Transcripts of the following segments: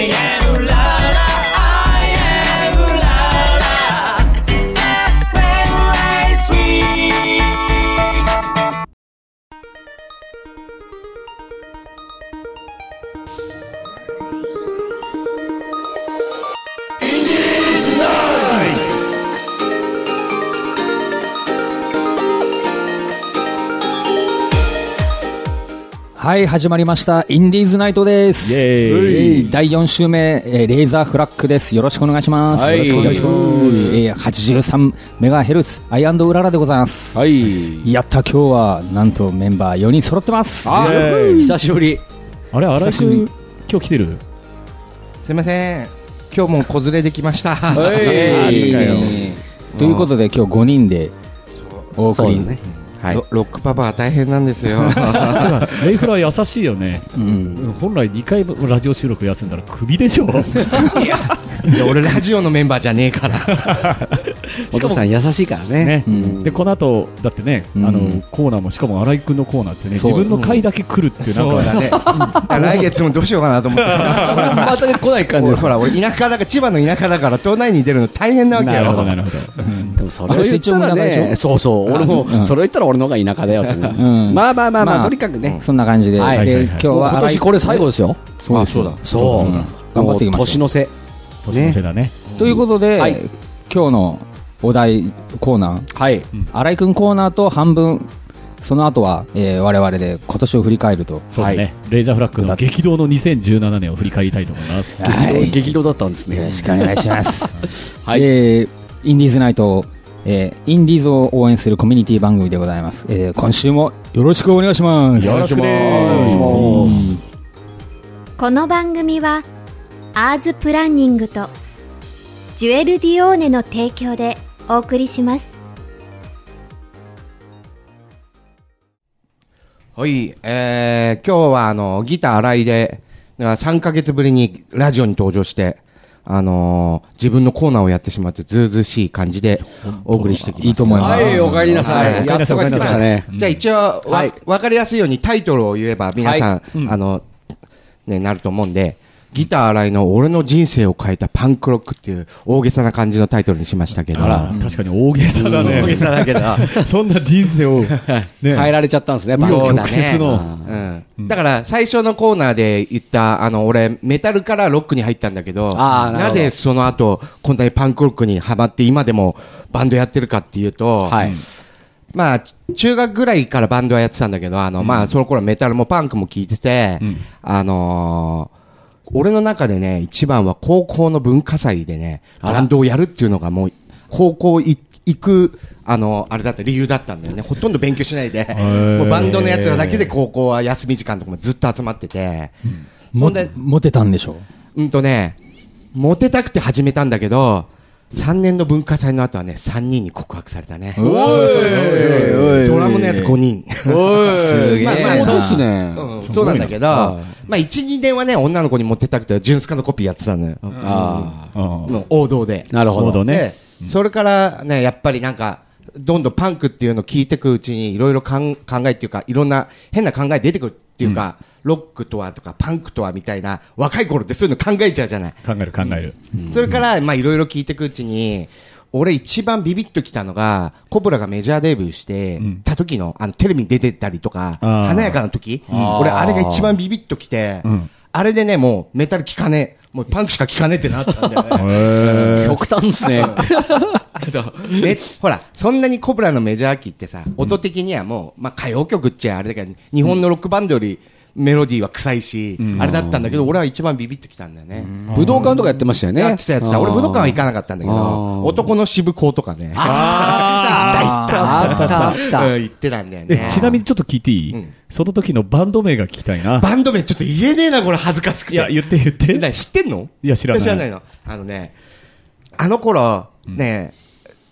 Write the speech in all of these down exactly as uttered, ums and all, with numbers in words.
I am la la I am la la エフエム ライスウィークはい、始まりましたインディーズナイトです。 イエーイ。 だいよん週目、えー、レーザーフラッグです。よろしくお願いします。 はい、よろしくお願いします。 えー、はちじゅうさんメガヘルツアイアンドウララでございます。 はい。 やった今日はなんとメンバーよにん揃ってます。 あー久しぶり。 あれ、荒井君今日来てる？ すいません、今日も子連れできました。 はい、 えー、ということで今日ごにんでお送り、 ね、 はい、ロ, ロックパパは大変なんですよ。 レイフラー優しいよね、うん、本来にかいラジオ収録休んだらクビでしょ。 いやいや俺ラジオのメンバーじゃねえから。 お父さん優しいからね。 ね、 うん、 でこの後だってね、うん、あのコーナーもしかも荒井君のコーナーってね、自分の回だけ来るっていう、 うん、なんかそうだね。来月もどうしようかなと思って。 また来ない感じ。 ほら俺田舎だから千葉の田舎だから島内に出るの大変なわけよ。 なるほどなるほど。 うん、でもそれを言ったらね、そうそう俺もそれを言ったら俺の方が田舎だよって。うん、まあまあまあまあ、まあ、とにかくね、 そんな感じで、 はい、 で今日は今年これ最後ですよ。 そうそうだそう、 頑張っていきましょう。 年の瀬年の瀬だね。 ということで、はい、今日のお題コーナー、 はい、 新井くんコーナーと半分、その後は、えー、我々で今年を振り返ると。 そうだね、はい、レーザーフラッグの激動のにせんじゅうななねんを振り返りたいと思います。 はい、激動だったんですね。 よろしくお願いします。はい、えー、インディーズナイト、えー、インディーズを応援するコミュニティ番組でございます。えー、今週もよろしくお願いします。 よろしくお願いします。 この番組はアーズプランニングとジュエル・ディオーネの提供でお送りします。 はい、えー、今日はあのギター新井でさんかげつぶりにラジオに登場して、あのー、自分のコーナーをやってしまってずうずうしい感じでお送りしてきます。 いいと思います。 はい、お帰りなさい。 はい、 やっと帰ってきましたね。 じゃあ一応わ、はい、分かりやすいようにタイトルを言えば皆さん、はいうん、あのねなると思うんで、ギター新井の俺の人生を変えたパンクロックっていう大げさな感じのタイトルにしましたけど、 あら、うん、確かに大げさだね。 大げさだけどそんな人生を、ね、 変えられちゃったんですね。 そうだね。 曲折の、 うんうん、だから最初のコーナーで言ったあの俺メタルからロックに入ったんだけど、 あなぜその後こんなにパンクロックにハマって今でもバンドやってるかっていうと、はい、まあ中学ぐらいからバンドはやってたんだけど、あの、うん、まあその頃メタルもパンクも聴いてて、うん、あのー俺の中でね一番は高校の文化祭でねバンドをやるっていうのがもう高校い行くあのあれだった理由だったんだよね。ほとんど勉強しないでもうバンドのやつらだけで高校は休み時間とかもずっと集まってて、 うん、もモテたんでしょうんとねモテたくて始めたんだけどさんねんの文化祭の後はねさんにんに告白されたね。 おいおいおいドラムのやつごにん。 おいすげえ。まあまあそうですね、 うん、そうなんだけどまあいち、にねんはね女の子にモテたくてジュンスカのコピーやってたのよ。ああ、うん、王道で。 なるほどね。それからねやっぱりなんかどんどんパンクっていうのを聞いていくうちにいろいろ考えっていうかいろんな変な考え出てくるっていうか、うん、ロックとはとかパンクとはみたいな若い頃ってそういうの考えちゃうじゃない。 考える考える、 うん、それからまあいろいろ聞いていくうちに俺一番ビビッときたのがコブラがメジャーデビューしてた時の、あのテレビに出てたりとか華やかな時、俺あれが一番ビビッときて、うん、あれでねもうメタル聞かねえもうパンクしか聞かねえってなったんだよね。 極端ですね。 ねほらそんなにコブラのメジャー期ってさ音的にはもう、まあ、歌謡曲っちゃあれだけど日本のロックバンドよりメロディーは臭いし、うん、あれだったんだけど俺は一番ビビッときたんだよね。 武道館とかやってましたよね。 やってたやってた。俺武道館は行かなかったんだけど男の渋港とかねあったあったあった行ってたんだよね。 ちなみにちょっと聞いていい、うん、その時のバンド名が聞きたいな。 バンド名ちょっと言えねえなこれ恥ずかしくて。 いや言って言って。 知ってんの？ いや知らない。 知らないの。あのねあの頃ね、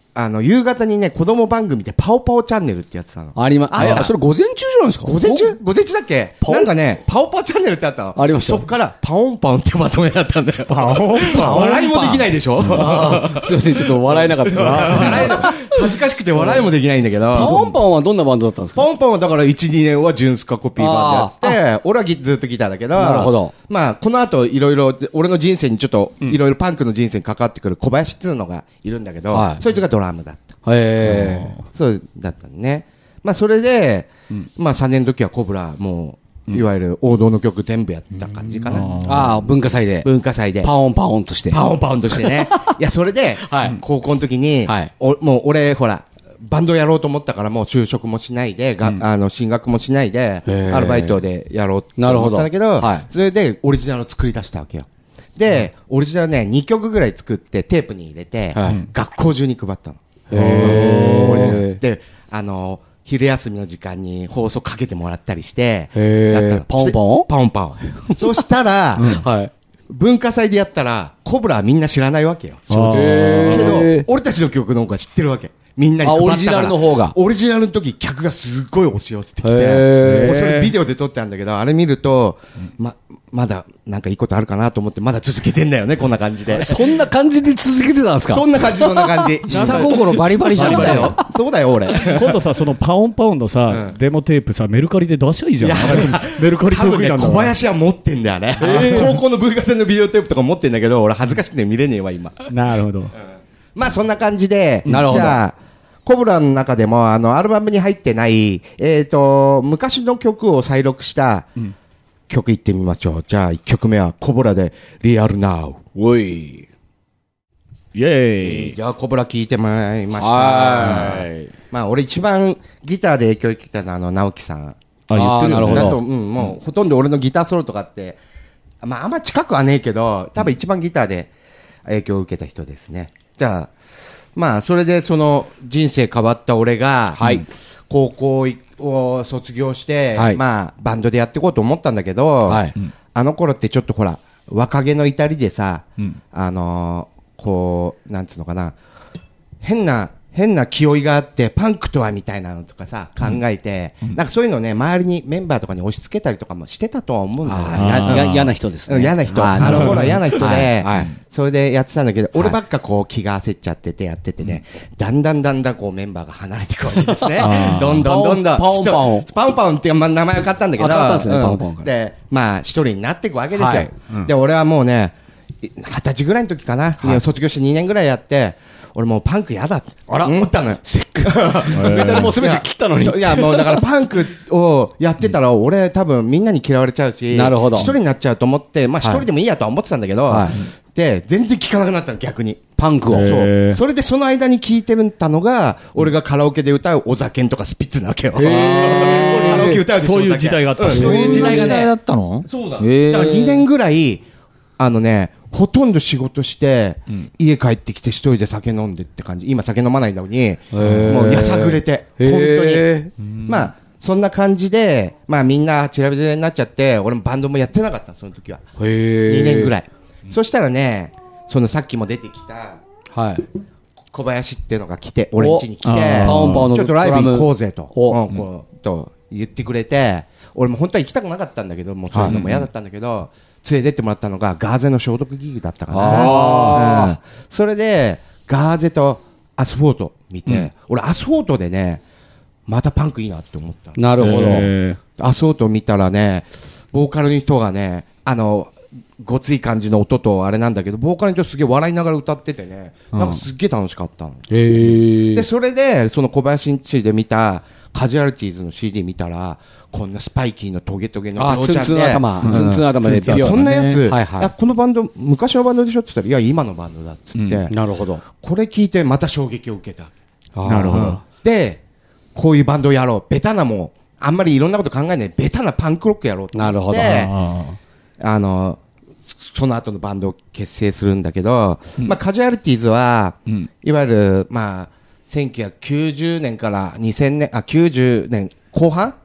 あの、夕方にね、子供番組でパオパオチャンネルってやってたの。 ありま、あ、それ午前中じゃないですか。 午前中午前中だっけなんかね、パオパオチャンネルってあったの。 ありました。 そっから、パオンパオンってまとめだったんだよ。 パオンパオン笑いもできないでしょ。 すいません、ちょっと笑えなかったです笑えな恥ずかしくて笑いもできないんだけど。 パオンパオンはどんなバンドだったんですか？ パオンパオンはだからいち、にねんはジュンスカコピーバンドやってて、俺はずっとギターだけど。 なるほど。 まあ、この後いろいろ、俺の人生にちょっと、いろいろパンクの人生に関わってくる小林っていうのがいるんだけど、 はい、 そいつがドラムだった。 へー。 そうだったね。まあ、それで、うん、まあ、さんねんの時はコブラ、もう、いわゆる王道の曲全部やった感じかな。うん、 ああ、文化祭で。 文化祭で。 パオンパオンとして。 パオンパオンとしてね。いや、それで、はい、高校の時に、はい、おもう俺、ほら、バンドやろうと思ったからもう就職もしないで、がうん、あの、進学もしないで、アルバイトでやろうと思ったんだけど、はい、それでオリジナルを作り出したわけよ。で、うん、オリジナルね、にきょくぐらい作ってテープに入れて、はい、学校中に配ったの。へー。オリジナル。で、あの、昼休みの時間に放送かけてもらったりして、 やったの。パオンパオンパオンパオン。そしたら、うん、はい。文化祭でやったら、コブラはみんな知らないわけよ。正直。けど、俺たちの曲の方が知ってるわけ。みんなに配ったから。 あ、オリジナルの方が。 オリジナルの時、客がすっごい押し寄せてきて、もうそれビデオで撮ってあるんだけど、あれ見ると、ま、まだ、なんかいいことあるかなと思って、まだ続けてんだよね、こんな感じで。 そんな感じで続けてたんですか？ そんな感じ、そんな感じ。 下心バリバリじゃん。 そうだよ。そうだよ、俺。 今度さ、そのパオンパオンのさ、デモテープさ、メルカリで出しゃいいじゃん。メルカリ得意なんだ。 小林は持ってんだよね。高校の文化祭のビデオテープとか持ってんだけど、俺恥ずかしくて見れねえわ、今。 なるほど。 まあ、そんな感じで、 なるほど。 じゃあ、コブラの中でも、あの、アルバムに入ってない、えっと、昔の曲を再録した、曲いってみましょう。じゃあ、いっきょくめは、コブラで、リアルナウ。 おい。 イェーイ。 じゃあ、コブラ聴いてもらいました。 はい。 まあ、俺一番ギターで影響を受けたのは、あの、直樹さん。 あ、言ってるなるほど。 だと、うん、もう、ほとんど俺のギターソロとかって、まあ、あんま近くはねえけど、多分一番ギターで影響を受けた人ですね。じゃあ、まあ、それでその人生変わった俺が、はい、高校を卒業して、はい、まあ、バンドでやっていこうと思ったんだけど、はい、あの頃ってちょっとほら、若気の至りでさ、うん、あのー、こう、なんつうのかな、変な、変な気負いがあって、パンクとはみたいなのとかさ、考えて、うん、なんかそういうのね、周りにメンバーとかに押し付けたりとかもしてたとは思うんだよね。 嫌な人ですね。 嫌な人。あの頃は嫌な人で、はいはい、それでやってたんだけど、はい、俺ばっかこう気が焦っちゃっててやっててね、うん、だんだんだんだんこうメンバーが離れていくわけですね。どんどんどんどん。 パオンパオン。 パオンパオンって名前を買ったんだけど、 買ったんですね、パオンパオンから。 で、まあ一人になっていくわけですよ。はいうん、で、俺はもうね、二十歳ぐらいの時かな、はい、卒業してにねんぐらいやって、俺もうパンクやだって思ったのよ。せっかく。 メタルもすべて切ったのに。 いや、もうだからパンクをやってたら、俺多分みんなに嫌われちゃうし、 なるほど。 一人になっちゃうと思って、まあ一人でもいいやとは思ってたんだけど、はい、で、全然聞かなくなったの、逆に。 パンクを。 そう。それでその間に聞いてるたのが、俺がカラオケで歌うお酒とかスピッツなわけよ。カラオケ歌うでしょ。 そういう時代があった。 そういう時代がね。 だったの？ そうだ。だからにねんぐらい、あのね、ほとんど仕事して、うん、家帰ってきて一人で酒飲んでって感じ。今酒飲まないのに、もうやさぐれて、本当に。まあ、そんな感じで、まあみんなチラビラになっちゃって、俺もバンドもやってなかった、その時は。にねんぐらい。そしたらね、そのさっきも出てきた、はい、小林っていうのが来て、俺ん家に来て、ちょっとライブ行こうぜと、うん、こうと言ってくれて、俺も本当は行きたくなかったんだけど、もうそういうのも嫌だったんだけど、はい連れてってもらったのがガーゼの消毒ギグだったかな、うん、それでガーゼとアスフォート見て、うん、俺アスフォートでねまたパンクいいなって思った。 なるほど。 アスフォート見たらねボーカルの人がねあのごつい感じの音とあれなんだけどボーカルの人すげえ笑いながら歌っててね、うん、なんかすっげえ楽しかったの、 へでそれでその小林んちで見たカジュアリティーズの シーディー 見たらこんなスパイキーのトゲトゲのあツンツン頭、うん、ツンツン頭でビリこんなやつ、はいはい、このバンド昔のバンドでしょって言ったらいや今のバンドだっつって、 うん、なるほどこれ聞いてまた衝撃を受けた。 なるほど。 でこういうバンドをやろうベタなもうあんまりいろんなこと考えないベタなパンクロックやろうと思ってなるほどああのその後のバンドを結成するんだけど、うんまあ、カジュアリティーズは、うん、いわゆる、まあ、せんきゅうひゃくきゅうじゅうねんからにせんねんあきゅうじゅうねんこう半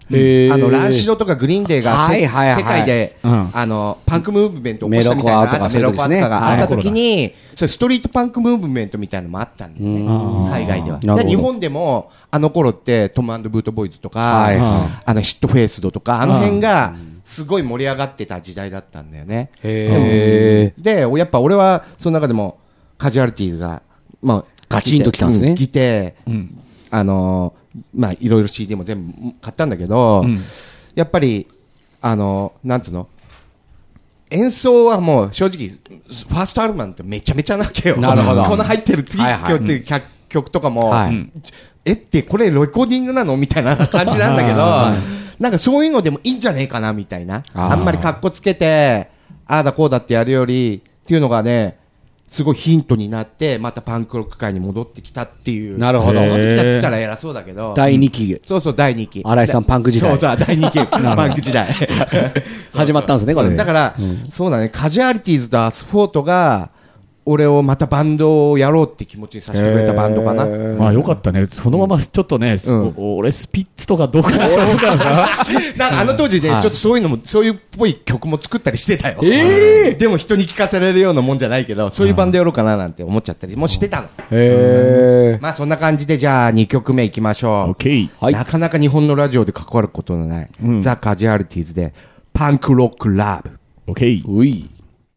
あのランシドとかグリーンデーがはいはいはい世界でうんあのパンクムーブメントを起こしたみたいなメロコアとかそういうメロコアとことですねかがあった時はいにそれストリートパンクムーブメントみたいなのもあったんだよねうん海外ではなるほどで日本でもあの頃ってトム&ブートボーイズとかはいあのヒットフェイスドとかあの辺がすごい盛り上がってた時代だったんだよねへーでやっぱ俺はその中でもカジュアリティーズがまあガチンときたんですねう来てうんあのーまあいろいろ シーディー も全部買ったんだけど、 うんやっぱりあのーなんつうの演奏はもう正直ファーストアルバムってめちゃめちゃなわけよ。 なるほどこの入ってる次はいはい曲っていう曲曲とかも、 はいうんえってこれレコーディングなのみたいな感じなんだけど、なんかそういうのでもいいんじゃねえかなみたいな。 あーあんまり格好つけてああだこうだってやるよりっていうのがねすごいヒントになってまたパンクロック界に戻ってきたっていう。 なるほど戻ってきたって言ったら偉そうだけど。 だいにきそうそうだいにき。 新井さんパンク時代そうそうだいにきパンク時代。 始まったんですねこれでだから、そうだねカジュアリティーズとアスフォートが俺をまたバンドをやろうって気持ちにさせてくれたバンドかな。 まあよかったね。そのままちょっとね、 うんお俺スピッツとかどうかなと思うからさ。 なんかあの当時ね、 はいちょっとそういうのもそういうっぽい曲も作ったりしてたよ。 えでも人に聴かせられるようなもんじゃないけど、そういうバンドやろうかななんて思っちゃったりもしてたの。 へまあそんな感じでじゃあにきょくめいきましょう。 オッケー。 はいなかなか日本のラジオで関わることのない、 うんザ・カジュアリティーズでパンクロックラブ。 オッケー。 うい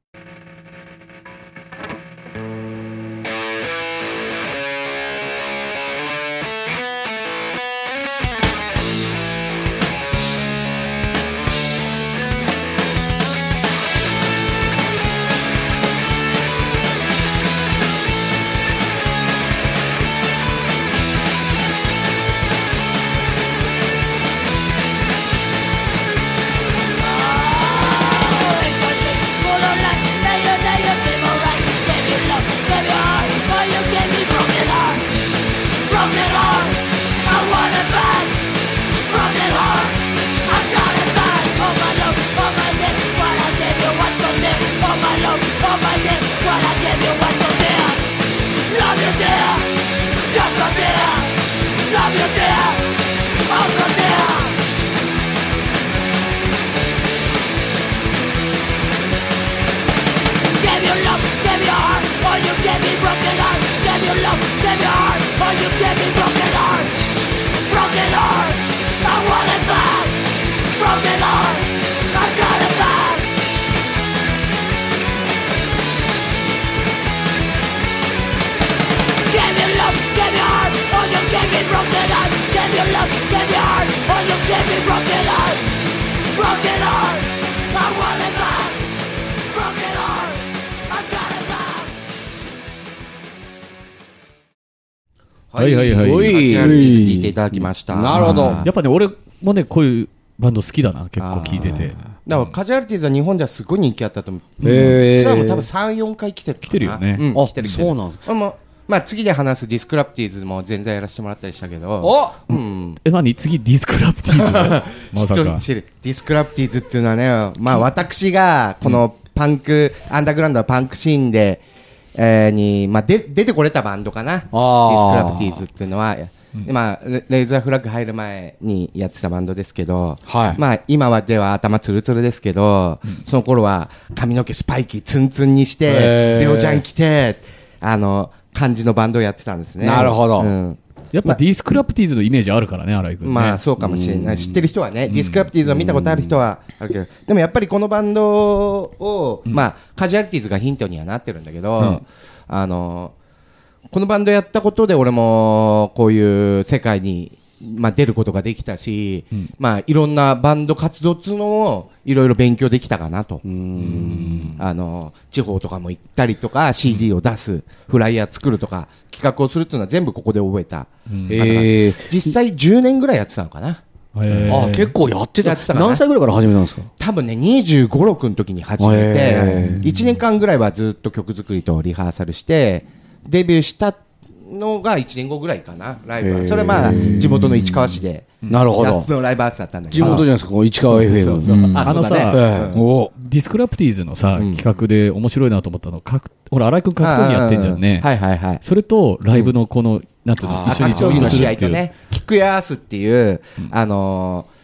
はいはいはい。 カジュアリティーズ聞いていただきました。 なるほどあーやっぱね、俺もね、こういうバンド好きだな、結構聞いてて。 だからカジュアリティーズは日本ではすごい人気あったと思う。 へーツアーも多分さん、よんかい来てるかな。 来てるよねうん、 あ来てる来てる。 そうなんです俺もまあ次で話すディスクラプティーズも全然やらせてもらったりしたけど。 おうん。 え、何次ディスクラプティーズまさ知っか。 知るディスクラプティーズっていうのはね、まあ私がこのパンク、アンダーグラウンドのパンクシーンで、えーに、まあで出てこれたバンドかな。ディスクラプティーズっていうのは、まあレレイザーフラッグ入る前にやってたバンドですけど、 はいまあ今はでは頭ツルツルですけど、その頃は髪の毛スパイキーツンツンにして、 へーベオジャン着て、あの、感じのバンドをやってたんですね。 なるほどうんやっぱディスクラプティーズのイメージあるからね、新井君ね。 まあそうかもしれない、知ってる人はね、ディスクラプティーズを見たことある人はあるけど、でもやっぱりこのバンドを、まあカジュアリティーズがヒントにはなってるんだけど、あのこのバンドやったことで俺もこういう世界に、まあ、出ることができたし、まあいろんなバンド活動っていうのをいろいろ勉強できたかなと。あの地方とかも行ったりとか シーディー を出す、フライヤー作るとか企画をするっていうのは全部ここで覚えた。 えー実際じゅうねんぐらいやってたのかな。 へーあ結構やってたやってたかな何歳ぐらいから始めたんですか多分ねにじゅうご、ろくの時に始めへていちねんかんぐらいはずっと曲作りとリハーサルしてデビューしたのがいちねんごぐらいかなライブは。それはまあ地元の市川市でなるほど夏のライブハウスだったんだけ地ど元じゃないですかこの市川 エフエムそうそううんああのさ、 そうだねうんおディスクラプティーズのさ、 うん企画で面白いなと思ったの、格ほら、新井君格闘技やってんじゃんね。 はいはいはい。 それと、ライブのこの、なんていうの、 あ一緒に格闘技の試合っていう。 とね、キックヤースっていう、あのー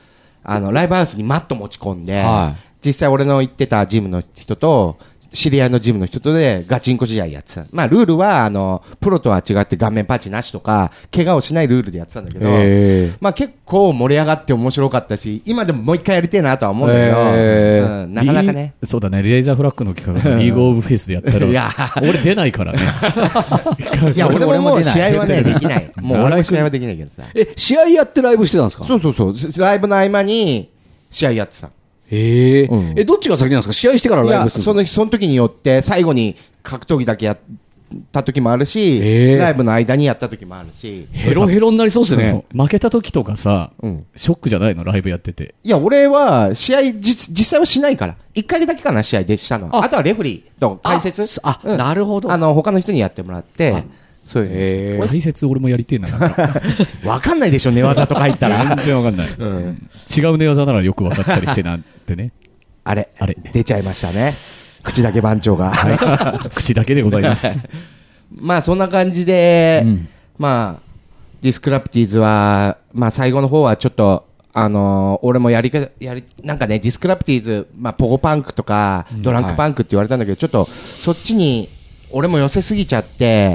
あの、ライブハウスにマット持ち込んで、はい、実際俺の行ってたジムの人と、知り合いのジムの人とでガチンコ試合やってた。まあルールはあのプロとは違って顔面パンチなしとか怪我をしないルールでやってたんだけど、まあ結構盛り上がって面白かったし、今でももう一回やりたいなとは思うんだけど、うん、なかなかね。 そうだね、レイザーフラッグの企画リーグオブフェイスでやったら、いや俺出ないからね。 いや俺ももう試合はねできない。もう俺も試合はできないけどさ。え試合やってライブしてたんですか？ そうそうそう。ライブの合間に試合やってた。 えーうん、えどっちが先なんですか？試合してからライブするの？ そのその時によって最後に格闘技だけやった時もあるし、えー、ライブの間にやった時もあるし、 ヘロヘロになりそうですね。そうそう負けた時とかさ、うん、ショックじゃないの？ライブやってて。 いや俺は試合実実際はしないから一回だけかな試合でしたの。 あ, あとはレフリーと解説、 あ、うん、なるほど。 あの他の人にやってもらって。そういう解説俺もやりてえな。 わかんないでしょ寝技とか入ったら。 全然わかんない、うん、違う寝技ならよく分かったりしてなんてね。 あれあれ出ちゃいましたね。口だけ番長が、 はい、口だけでございます。 まあそんな感じで、うん、まあディスクラプティーズはまあ最後の方はちょっとあのー、俺もやりかやりなんかねディスクラプティーズまあポゴパンクとかドランクパンクって言われたんだけど、うんはい、ちょっとそっちに俺も寄せすぎちゃって、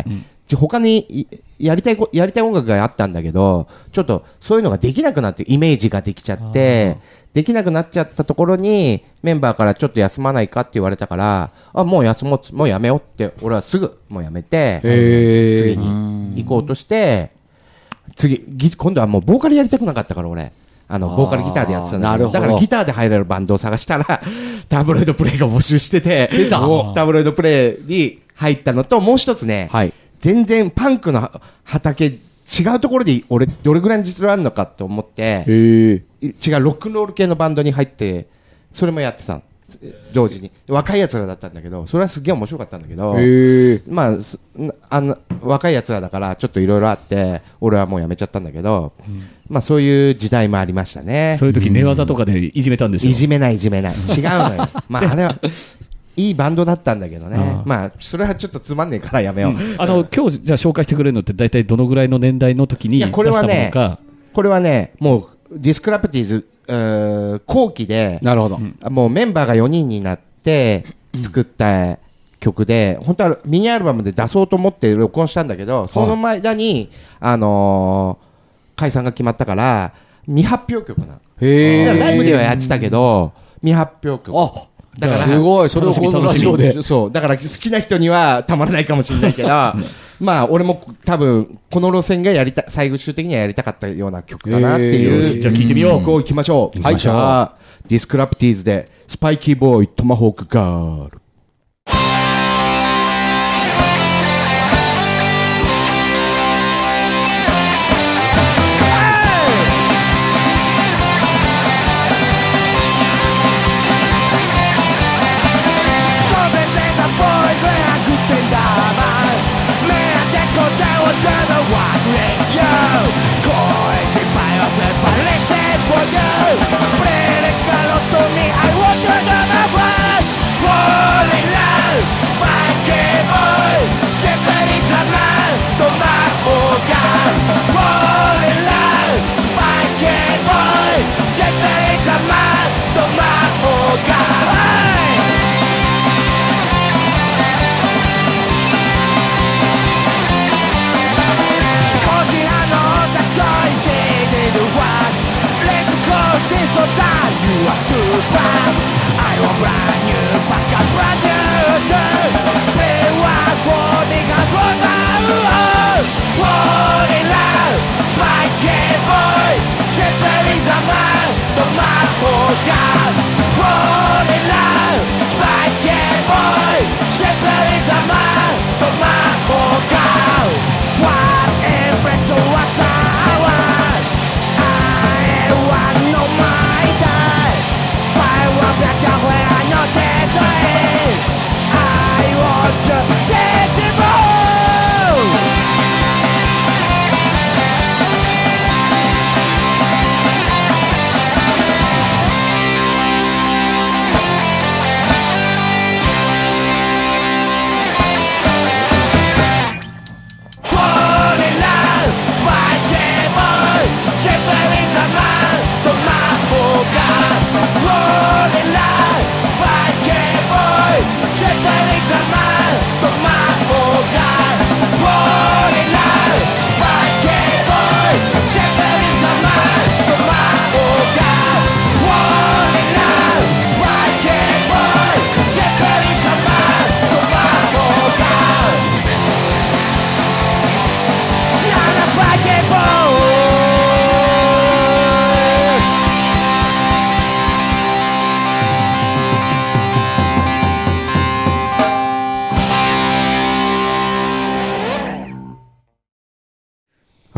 うん他にやりたいやりたい音楽があったんだけどちょっとそういうのができなくなってイメージができちゃってできなくなっちゃったところにメンバーからちょっと休まないかって言われたからあもう休もうもうやめようって俺はすぐもうやめて次に行こうとして次今度はもうボーカルやりたくなかったから俺あのボーカルギターでやってたんだけどだからギターで入れるバンドを探したらタブロイドプレイが募集しててタブロイドプレイに入ったのともう一つね、はい全然パンクの畑違うところで俺どれぐらいの実力あるのかと思って違うロックンロール系のバンドに入ってそれもやってた同時に若いやつらだったんだけどそれはすげえ面白かったんだけどまああの若いやつらだからちょっといろいろあって俺はもうやめちゃったんだけど、うん、まあそういう時代もありましたね。 そういう時寝技とかでいじめたんでしょ？ いじめないいじめない違うのよ。まああれはいいバンドだったんだけどね、あまあそれはちょっとつまんねえからやめよう、うん、 あの今日じゃあ紹介してくれるのって大体どのぐらいの年代の時に出したものか。いやこれはねこれはねもうディスクラプティーズ後期でなるほど、 もうメンバーがよにんになって作った曲で、うん、本当はミニアルバムで出そうと思って録音したんだけどその間に、あのー、解散が決まったから未発表曲なの。へーライブではやってたけど未発表曲あだからすごいそれをこのラジオでそうだから好きな人にはたまらないかもしれないけどまあ俺も多分この路線がやりた最終的にはやりたかったような曲かなっていう、 じゃあ聴いてみよう。 曲をいきましょう。はい、じゃあディスクラプティーズでスパイキーボーイトマホークガール。 Play the call to me, I want to know my wife.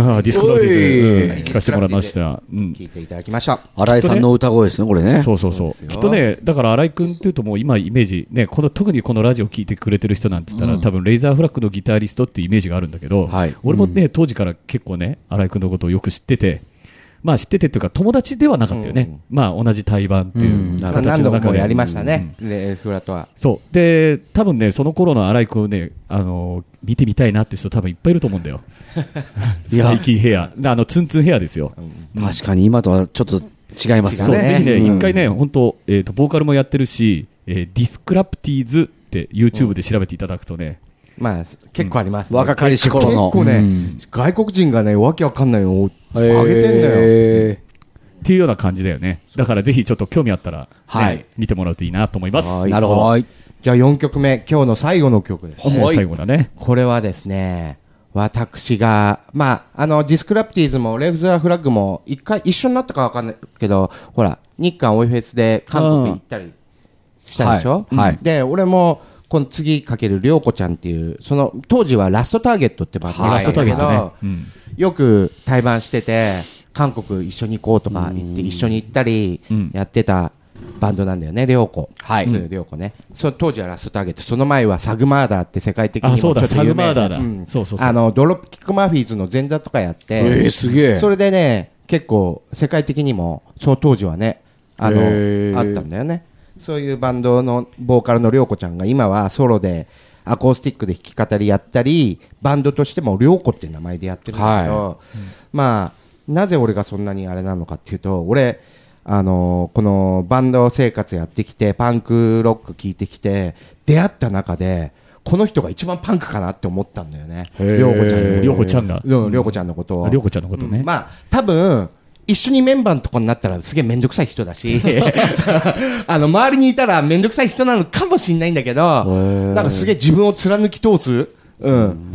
ああディスクラプティーズ、うん、聞かせてもらいました、うん、 聞いていただきました。 新井さんの歌声ですねこれね。 そうそうそうきっとねだから新井君っていうともう今イメージねこの特にこのラジオ聞いてくれてる人なんて言ったら、うん、多分レイザーフラッグのギタリストっていうイメージがあるんだけど、はい、俺もね、うん、当時から結構ね新井君のことをよく知っててまあ知っててっていうか友達ではなかったよね、うん、まあ同じ対バンっていう形の中で、うん、 何度もやりましたね、うん、レフラとは。 そうで多分ねその頃の新井君をねあの見てみたいなって人多分いっぱいいると思うんだよスパイキーヘアあのツンツンヘアですよ、 うん、確かに今とはちょっと違いますよね。 ぜひね一、うん、回ね本当、えーとボーカルもやってるし、えー、ディスクラプティーズって YouTube で調べていただくとね、 うん、まあ結構あります、ねうん、若かりし頃の結構ね、うん、外国人がねわけわかんないのを上げてんだよ、 えー、っていうような感じだよね。だからぜひちょっと興味あったら、ねはい、見てもらうといいなと思います。 なるほど。 じゃあよんきょくめ今日の最後の曲ですね。 最後だね。 これはですね私がまああのディスクラプティーズもレグザーフラッグも一回一緒になったかわかんないけどほら日韓オイフェスで韓国行ったりしたでしょ、はいはい、で俺もこの次かけるりょうこちゃんっていうその当時はラストターゲットってバンドだったけど、はいねうん、よく対バンしてて韓国一緒に行こうとか言って一緒に行ったりやってたバンドなんだよね、りょうこ。はい。そうりょうこね。そ当時はラストターゲット、その前はサグマーダーって世界的にもちょっと有名な、うん、そうそうそう。あのドロップキックマフィーズの前座とかやって、 えー、すげえ。 それでね、結構世界的にもその当時はね、あの、えー、あったんだよね。そういうバンドのボーカルのりょうこちゃんが今はソロでアコースティックで弾き語りやったり、バンドとしてもりょうこっていう名前でやってるんだけど、はい、まあなぜ俺がそんなにあれなのかっていうと、俺あのー、このバンド生活やってきてパンクロック聴いてきて出会った中でこの人が一番パンクかなって思ったんだよね。りょうこちゃんのりょうこちゃんがりょうこちゃんのことをりょうこちゃんのことね、 うん、まあ多分一緒にメンバーのとこになったらすげえめんどくさい人だしあの周りにいたらめんどくさい人なのかもしれないんだけどなんかすげえ自分を貫き通す、うん、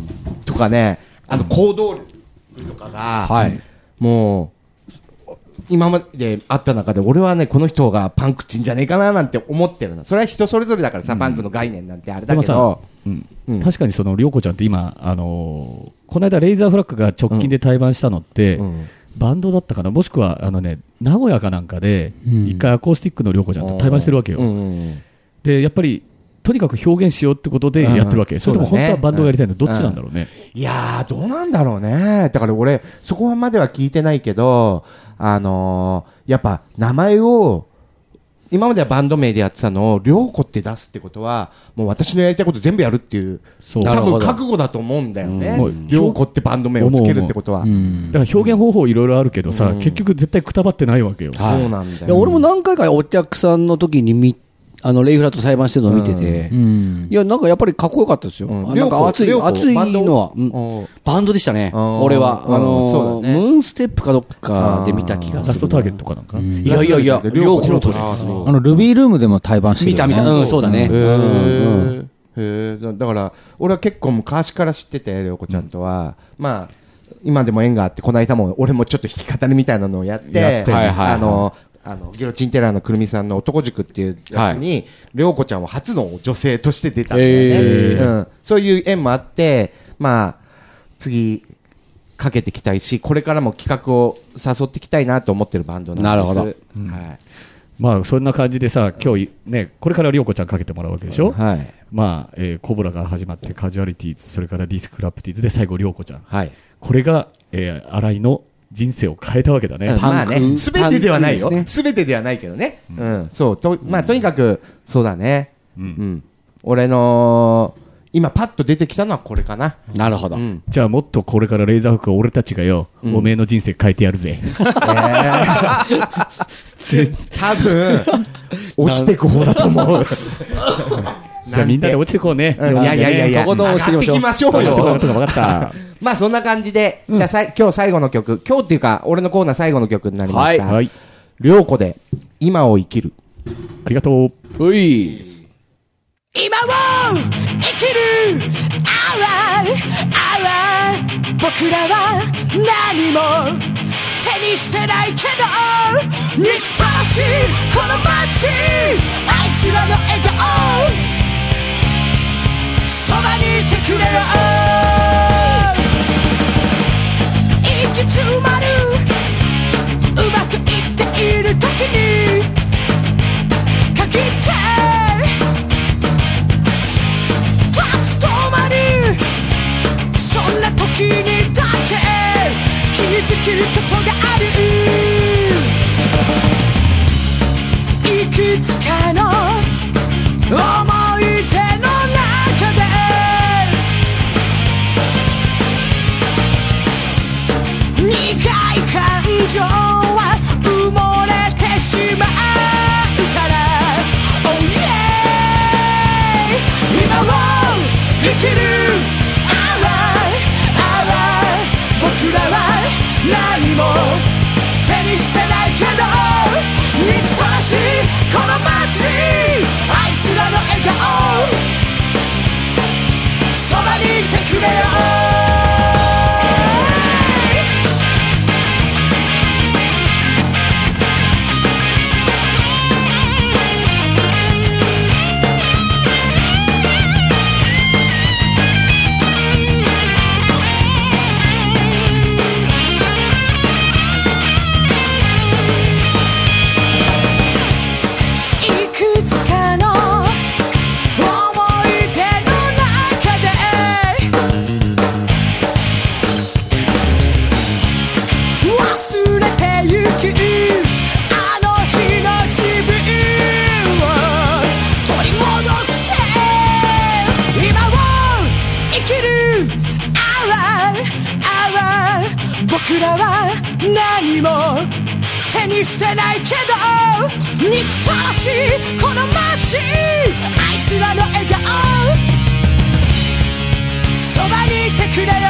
とかねあの行動力とかが、はい、もう今まであった中で俺はねこの人がパンクってんじゃねえかななんて思ってるの。それは人それぞれだからさ、うん、パンクの概念なんてあれだけど、 うんうん、確かにそのりょうこちゃんって今、あのー、この間レイザーフラッグが直近で対バンしたのって、うんうん、バンドだったかなもしくはあの、ね、名古屋かなんかで一回アコースティックのりょうこちゃんと対バンしてるわけよ、うんうん、でやっぱりとにかく表現しようってことでやってるわけ、うん、それとも本当はバンドがやりたいの、うん、どっちなんだろうね、 うん、いやーどうなんだろうね。だから俺そこまでは聞いてないけどあのー、やっぱ名前を今まではバンド名でやってたのをりょうこって出すってことはもう私のやりたいこと全部やるっていう多分覚悟だと思うんだよね、うん、りょうこってバンド名をつけるってことは、うん、 だから表現方法いろいろあるけどさ、うん、結局絶対くたばってないわけよ、 はい、そうなんだよ、ね、いや俺も何回かお客さんの時に見あのレイフラと裁判してるのを見てて、うん、いやなんかやっぱりかっこよかったですよ、うん、なんか熱い熱いのは、うん、バンドでしたね。俺はあのーね、ムーンステップかどっかで見た気がする。 ラストターゲットかなんか、うん、 いやいやいや両方とです。 あのルビールームでも対バンしてる、ね、 見た見た、うん、そうだね。へーへーだから俺は結構昔から知っててりょうこちゃんとは、うん、まあ今でも縁があってこの間も俺もちょっと弾き語りみたいなのをやってやって、はいはいはい、あのーあのギロチンテラーのくるみさんの男塾っていうやつにりょうこちゃんは初の女性として出たんだよね、えーうん、そういう縁もあってまあ次かけていきたいしこれからも企画を誘っていきたいなと思ってるバンドなんです。なるほど、うんはい、 まあそんな感じでさ今日ねこれからりょうこちゃんかけてもらうわけでしょ、はい、まあ、えー、コブラが始まってカジュアリティーズそれからディスクラプティーズで最後りょうこちゃん、はい、これが、えー、新井の人生を変えたわけだね。 まあね、すべてではないよ。すべてではないけどね。うん、うん、そうと、まあとにかくそうだね。うん、うん、俺の今パッと出てきたのはこれかな。 なるほど。 うん、じゃあもっとこれからレーザーフック俺たちがよ、うん、おめえの人生変えてやるぜ。えー、多分落ちてく方だと思う。 じゃあみんなで落ちてこうね。 うん、いやいやいやいや。 とことん押していきましょう。 行きましょうよ。 分かった。 まあそんな感じで、うん、じゃあさ今日最後の曲、今日っていうか俺のコーナー最後の曲になりました。はい。りょうこで今を生きる。 ありがとう。 うい。 今を生きる。あらあら僕らは何も手にしてないけど憎たらしいこの街あいつらの笑顔そばにいてくれよ。 時にだけ気づくことがある。いくつかの思い出の中で苦い感情は埋もれてしまうから、oh yeah、 今を生きる Alright Alright、 僕らは何も手にしてないけど憎たらしいこの街、あいつらの笑顔そばにいてくれよ。僕らは何も手にしてないけど憎たらしいこの街、あいつらの笑顔そばにいてくれよ。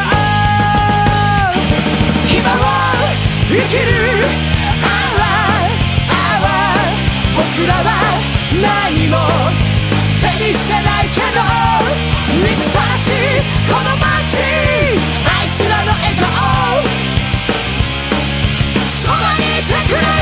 今を生きる Alright Alright、 僕らは何も手にしてないけど憎たらしいこの街、あいつらの笑顔そばにいてくれよ。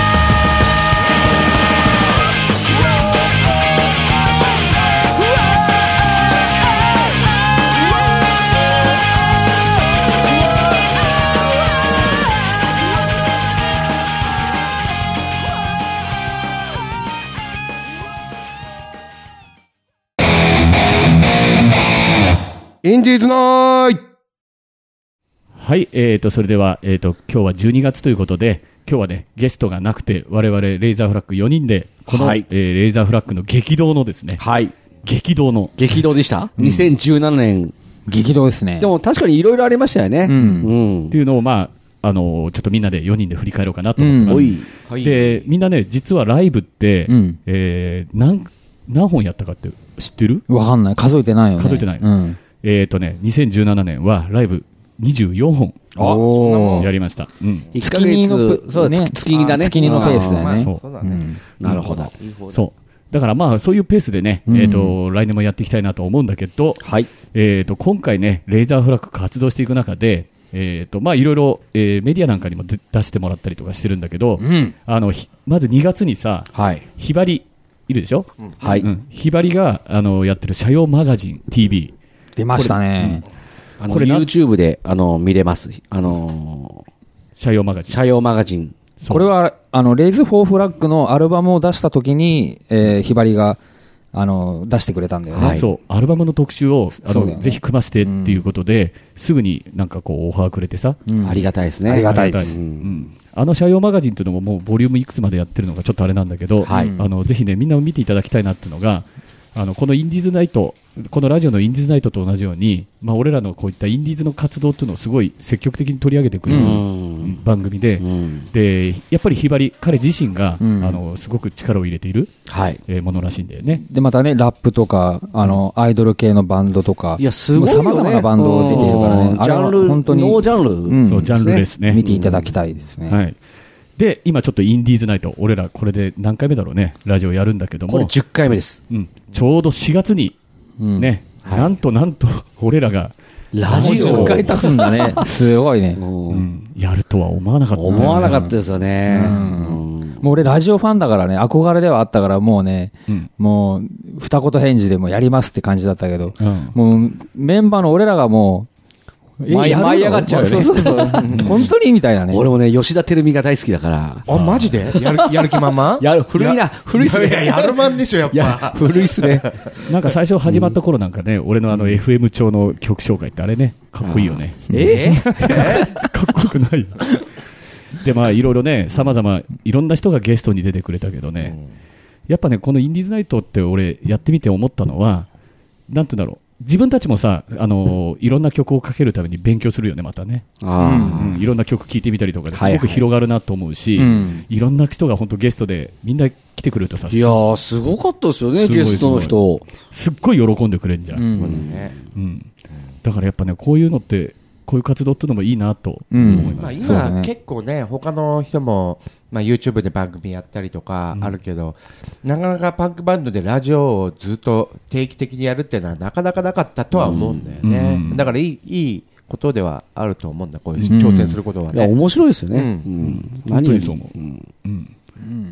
インディーズナイト。 はい、えーと、それでは、えーと、今日はじゅうにがつということで、今日はね、ゲストがなくて、我々レイザーフラッグよにんで、この、はい、えー、レイザーフラッグの激動のですね、 はい。 激動の。 激動でした、うん、にせんじゅうななねん。 激動ですね。 でも確かにいろいろありましたよね。うん。 うん。っていうのを、まあ、あのー、ちょっとみんなでよにんで振り返ろうかなと思ってます。うんはい、で、みんなね、実はライブって、うん、えー、何、何本やったかって知ってる？ わかんない。数えてないよね。 数えてない。うん。えっとね、にせんじゅうななねんはライブにじゅうよんほんおやりました。うん、 いっかげつの、そう、ね、月にだね。 月にのペースだよね。 そう。うん、なるほど。 そう。だからまあ、そういうペースでね、うん、えっと、来年もやっていきたいなと思うんだけど、はい。えっと、今回ね、レイザーフラッグ活動していく中で、えっと、まあ、いろいろ、えー、メディアなんかにも出してもらったりとかしてるんだけど、うん、あの、まずにがつにさ、はい。ひばり、いるでしょ？うん、はい。ひばりが、あの、やってる社用マガジン ティービー。 出ましたね。 あの、YouTube で、あの、見れます。あのー、 社用マガジン。 社用マガジン。 これは、あの、レイズ・フォー・フラッグのアルバムを出したときに、えー、ひばりが、あの、出してくれたんだよね。 はい、そう。アルバムの特集を、あの、ね、ぜひ組ませてっていうことで、うん、すぐになんかこう、オファーくれてさ。 うん、ありがたいですね。 ありがたいです。 うん。あの社用マガジンっていうのももうボリュームいくつまでやってるのかちょっとあれなんだけど、はい、あのぜひねみんな見ていただきたいなっていうのが、あのこのインディーズナイト、このラジオのインディーズナイトと同じように、まあ、俺らのこういったインディーズの活動っていうのをすごい積極的に取り上げてくれる番組で、うん、でやっぱりひばり彼自身が、うん、あのすごく力を入れている、はいえー、ものらしいんだよね。 でまたねラップとかあのアイドル系のバンドとか、 いやすごいよね、 様々なバンドを出ているからね、 ジャンル本当にノージャンル、 うん、そうジャンルですね。 見ていただきたいですね。 うんはいで今ちょっとインディーズナイト俺らこれで何回目だろうねラジオやるんだけどもこれじゅっかいめです、 うん、ちょうどしがつにね、うんはい、なんとなんと俺らがラジオじゅっかい経つんだねすごいね、 うん、やるとは思わなかった、ね、 思わなかったですよね、うんうん、 もう俺ラジオファンだからね憧れではあったからもうね、うん、もう二言返事でもやりますって感じだったけど、うん、もうメンバーの俺らがもう舞い上がっちゃうよね。 そうそうそう。本当にみたいなね。 俺もね、吉田照美が大好きだから。 あ、マジでやる、やる気まんまやる、古いな、古いっすね。 いや、やるまんでしょ、やっぱ。 古いっすね。 なんか最初始まった頃なんかね、俺のあの エフエム 調の曲紹介ってあれね、かっこいいよね。 えかっこよくないで、まあ、いろいろね、様々、いろんな人がゲストに出てくれたけどね、やっぱね、このインディーズナイトって俺、やってみて思ったのは、なんていうんだろう、自分たちもさ、あのー、いろんな曲をかけるために勉強するよね、またね。うんうん、いろんな曲聴いてみたりとかですごく広がるなと思うし、はいはい、いろんな人が本当ゲストでみんな来てくれるとさ、 いやー、すごかったですよね、ゲストの人。 すっごい喜んでくれるじゃん。うんうん、だからやっぱね、こういうのって、こういう活動っていうのもいいなと思います。 うん、まあ、今、ね、結構ね、他の人も、まあ、YouTube で番組やったりとかあるけど、うん、なかなかパンクバンドでラジオをずっと定期的にやるっていうのはなかなかなかったとは思うんだよね。うん、だからいい、いいことではあると思うんだ、こういう挑戦することはね。 いや、面白いですよね。うん。 うん、何にそう思う。うんうん、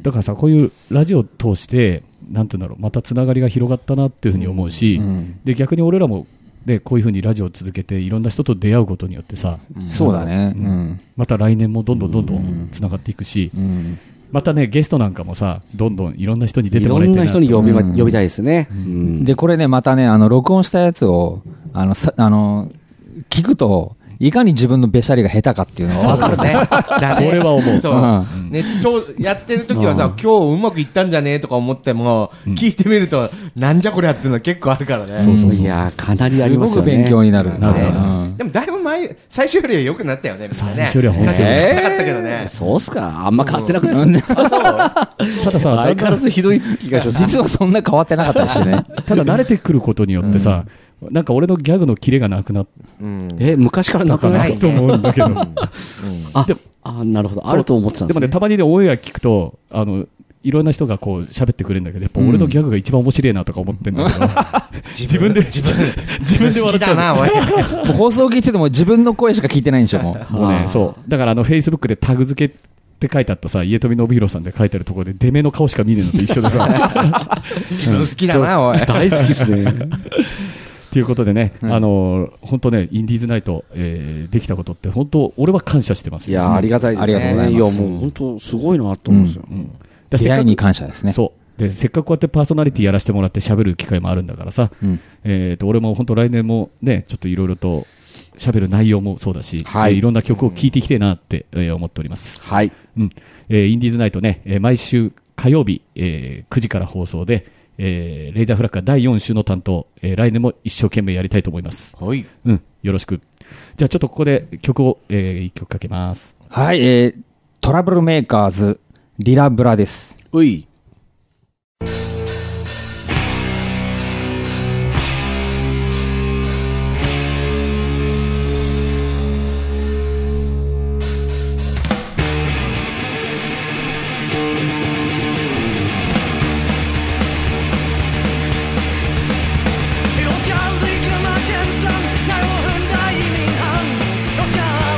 だからさ、こういうラジオを通して、なんていうんだろう、またつながりが広がったなっていうふうに思うし、うん、で、逆に俺らも、でこういうふうにラジオを続けていろんな人と出会うことによってさ、 うん、そうだね、うん、 また来年もどんどんどんどんつながっていくし、うん、またねゲストなんかもさどんどんいろんな人に出てもらいたいな、 いろんな人に呼び、ま、呼びたいですね、うんうん、 でこれねまたねあの録音したやつをあのさあの聞くといかに自分のべしゃりが下手かっていうのは分かるね。 だねこれは思う。そう、 うん、ネットやってる時はさ、うん、今日うまくいったんじゃねえとか思っても、うん、聞いてみるとなんじゃこりゃっていうのは結構あるからね。 そうそうそう、いやかなりありますよね。 すごく勉強になる。なるうん、でもだいぶ前最初よりは良くなったよね。みんなね最初よりは本当に。 最初よりはなかったけどね。 えー、そうっすか。あんま変わってなくないですか。あ、そう。たださ相変わらずひどい気がします。 実はそんな変わってなかったりしてね。 ただ慣れてくることによってさ。うんなんか俺のギャグのキレがなくなっ、 うん、え昔からなくないと思うんだけど、うん、 ああなるほどあると思ってたんですね。 でもねたまにねオンエア聞くとあのいろんな人がこう喋ってくれるんだけどやっぱ俺のギャグが一番面白いなとか思ってんだけど、うん、自分で自分自分で笑っちゃうなおいもう放送聞いてても自分の声しか聞いてないんでしょもう。 もうねそうだからあのフェイスブックでタグ付けって書いてあったさ家富信弘さんで書いてあるところで出目の顔しか見ねえのと一緒でさ自分好きだなおい大好きっすねということでね、うん、あの本当ねインディーズナイト、えー、できたことって本当俺は感謝してますよ。 いやありがたいですね。ありがとうございます。いやもう本当すごいなと思うんですよ。うんうん、 出会いに感謝ですね。 そうでせっかくこうやってパーソナリティやらせてもらって喋る機会もあるんだからさ、うんえー、と俺も本当来年もねちょっといろいろと喋る内容もそうだし、はい、えー、いろんな曲を聴いていきたいなって、えー、思っております。 はい。 うんえー、インディーズナイトね、えー、毎週火曜日、えー、くじから放送で。えー、レイザーフラッカーだいよん週の担当、えー、来年も一生懸命やりたいと思います。 はい。 うん、よろしく。じゃあちょっとここで曲を、えー、一曲かけます。 はい、えー、トラブルメーカーズ、リラブラです。 うい。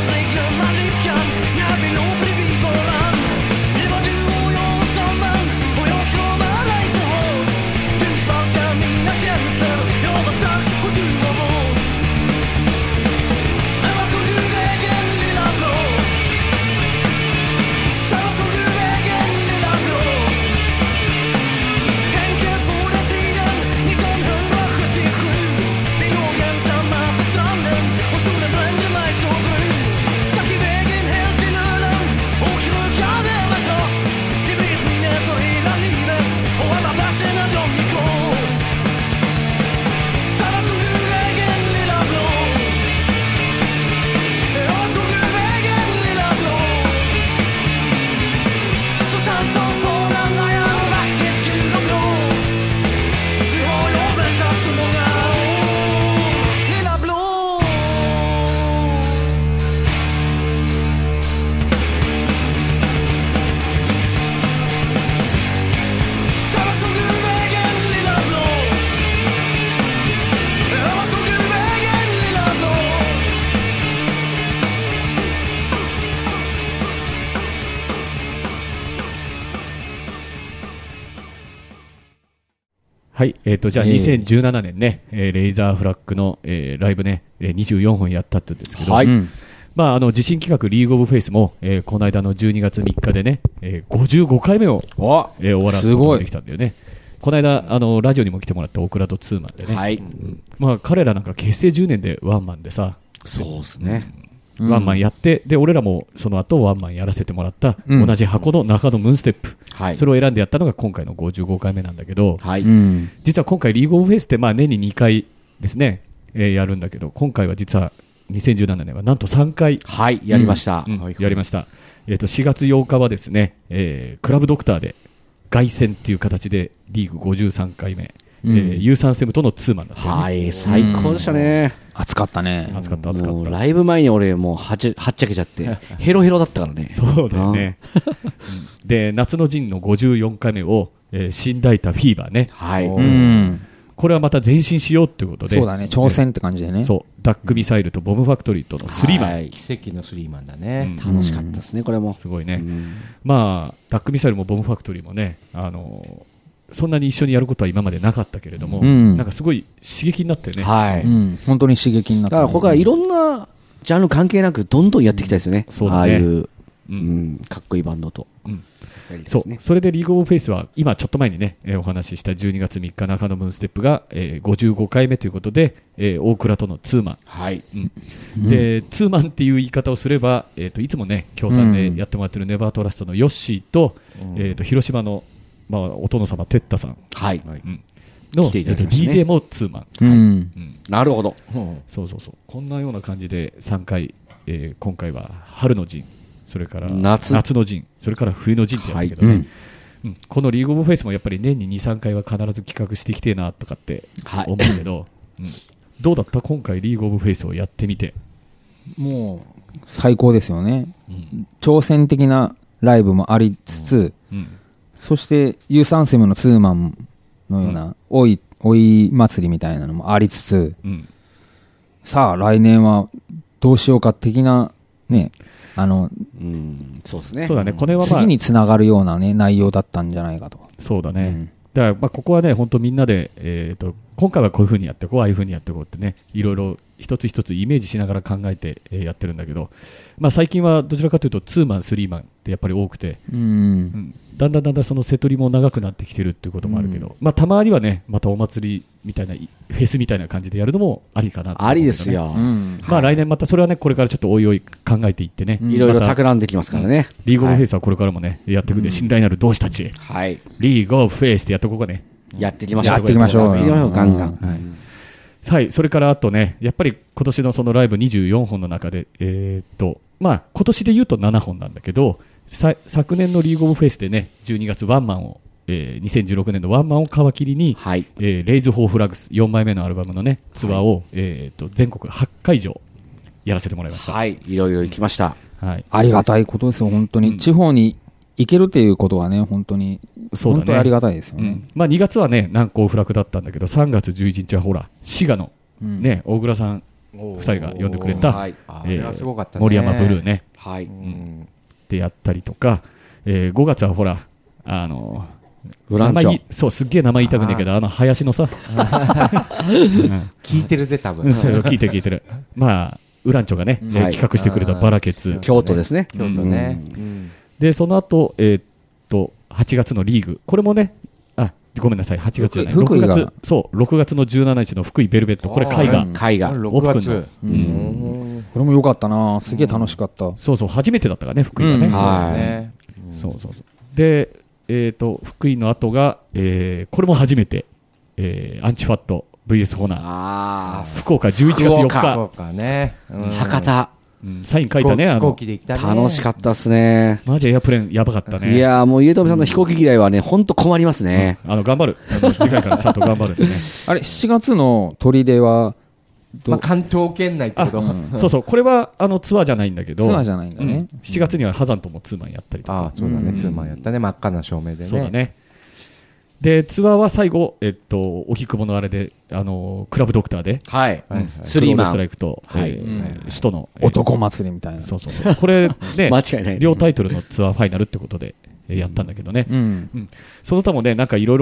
När vi låg bredvid varann. Det var du och jag som vann. はい、えー、とじゃあにせんじゅうななねんね、えー、レイザーフラッグの、えー、ライブね、えー、にじゅうよんほんやったって言うんですけど、 はい、 まあ、あの自信企画リーグオブフェイスも、えー、この間のじゅうにがつみっかでね、えー、ごじゅうごかいめを、えー、終わらせることができたんだよね。この間あのラジオにも来てもらったオクラとツーマンでね、はい、うん、まあ、彼らなんか結成じゅうねんでワンマンでさ、 そうですね、 うん、ワンマンやってで俺らもその後ワンマンやらせてもらった、うん、同じ箱の中野ムーンステップ、はい、それを選んでやったのが今回のごじゅうごかいめなんだけど、はい、実は今回リーグオブフェイスってまあ年ににかいですね、えー、やるんだけど今回は実はにせんじゅうななねんはなんとさんかい、 はい、やりました、 うんうん、やりました、えー、としがつようかはですね、えー、クラブドクターで凱旋っていう形でリーグごじゅうさんかいめ、うん、えー、ユーサンセムとのツーマンだったよね。 はい、最高でしたね。 暑かったね。 暑かった暑かった。 ライブ前に俺もうはちはっちゃけちゃってヘロヘロだったからね。 そうだよね。で夏の陣のごじゅうよんかいめを、えー、新大田フィーバーね。はい。うん。これはまた前進しようということで、 そうだね、挑戦って感じでね、 そうダックミサイルとボムファクトリーとのスリーマン、はい、 奇跡のスリーマンだね、 うん、楽しかったですね、これもすごいね、うん、まあダックミサイルもボムファクトリーもね、あのー、そんなに一緒にやることは今までなかったけれども、うん、なんかすごい刺激になってね、 はい、うん、本当に刺激になって、 だからここはいろんなジャンル関係なくどんどんやっていきたいですよね、うん、そうだね、ああいう、うんうん、かっこいいバンドと、うんそう、それでリーグオブフェイスは今ちょっと前にね、えー、お話ししたじゅうにがつみっか中野ムーンステップが、えー、ごじゅうごかいめということで、えー、大倉とのツーマン、はい、うん、で、うん、ツーマンっていう言い方をすれば、えー、といつもね協賛でやってもらってるネバートラストのヨッシーと、うん、えー、と広島の、まあ、お殿様テッタさん、はい、うん、の、ね、えー、と ディージェー もツーマン、うんはい、うん、なるほど、 うん、そうそうそう、こんなような感じでさんかい、えー、今回は春の陣、それから 夏, 夏の陣、それから冬の陣ってやるけどね、はい、うんうん、このリーグオブフェイスもやっぱり年に にさんかいは必ず企画してきてえなとかって思うけど、はい、うん、どうだった今回リーグオブフェイスをやってみて。 もう最高ですよね、うん、挑戦的なライブもありつつ、うんうん、そしてユーサンセムのツーマンのようなおいおい祭りみたいなのもありつつ、うん、さあ来年はどうしようか的なね、あの、 うん、そうですね。 そうだね。これは、まあ、 次につながるようなね内容だったんじゃないかと。 そうだね。うん、だからまあここはね本当みんなで、えー、と今回はこういう風にやっていこう、ああいう風にやっていこうってね、いろいろ一つ一つイメージしながら考えて、えー、やってるんだけど、まあ最近はどちらかというとツーマンスリーマンってやっぱり多くて、うん、うん、だんだんだんだんそのセトリも長くなってきてるっていうこともあるけど、うん、まあたまにはねまたお祭りみたいなフェスみたいな感じでやるのもありかなと、ね、 ありですよ、うん、 まあ来年またそれはねこれからちょっとおいおい考えていってね、 いろいろ企んできますからね、 うん、リーグオブフェイスはこれからもねやっていくんで、信頼なる同志たち、はい、リーグオブフェイスってやっていこうかね、 やっていきましょう、 やっていきましょう、 ガンガン、はいはい、それからあとね、やっぱり今年のそのライブにじゅうよんほんの中で、えー、っとまあ今年で言うとななほんなんだけど、さ昨年のリーグオブフェイスでねじゅうにがつワンマンを、えー、にせんじゅうろくねんのワンマンを皮切りに、はい、えー、レイズ・フォー・フラッグスよんまいめのアルバムのねツアーを、はい、えー、っと全国はちかいじょうやらせてもらいました。 はい、いろいろ行きました。 はい、ありがたいことですよ本当に、うん、地方に行けるっていうことはね本当にそうだね、本当にありがたいですよね、うん、 まあ、にがつはね難攻不落だったんだけど、さんがつじゅういちにちはほら滋賀の、ね、うん、大倉さん夫妻が呼んでくれた、はい、えー、森山ブルーね、はい、うん、でやったりとか、えー、ごがつはほらあのウランチョ、 そうすっげえ名前言いたくねえけど、あの林のさ、うん、 聞いてるぜ多分、 うん、聞いてる聞いてる、まあウランチョがね、うん、えー、企画してくれたバラケツ、 京都ですね、 京都ね、 うんうん、でその後、えー、っとはちがつのリーグ、これもね、あごめんなさいはちがつじゃないろくがつ、そうろくがつのじゅうしちにちの福井ベルベット、これ絵画、 絵画ろくがつ、うんうん、これも良かったな、すげえ楽しかった、うん、 そうそう初めてだったからね福井がね、うん、はい、そうそうそうで、えー、と福井の後が、えー、これも初めて、えー、アンチファット ブイエス ホナー、あ福岡じゅういちがつよっか、福岡ね、 うん、博多、 うん、サイン書いたね、 飛行機で行ったね、 楽しかったっすね、 マジエアプレーンやばかったね、 いやもう家富さんの飛行機嫌いはね本当困りますね、 うん、あの頑張る、あの次回からちゃんと頑張るんでねあれしちがつの砦はまあ、関東圏内ってこと、うん、 そうそう、これはあのツアーじゃないんだけど、 ツアーじゃないんだね、うん、 しちがつにはハザンともツーマンやったりとか、 あそうだね、うん、ツーマンやったね、真っ赤な照明でね、 そうだね、でツアーは最後、えっと、荻窪のあれであのクラブドクターで、 はい、はい、スリーマンストライクと、はい、えーうん、首都の、 えー、男祭りみたいな、 そうそうそう、これね間違いない、 両タイトルのツアーファイナルってことで、えー、やったんだけどね、うんうん、その他もねなんかいろいろ企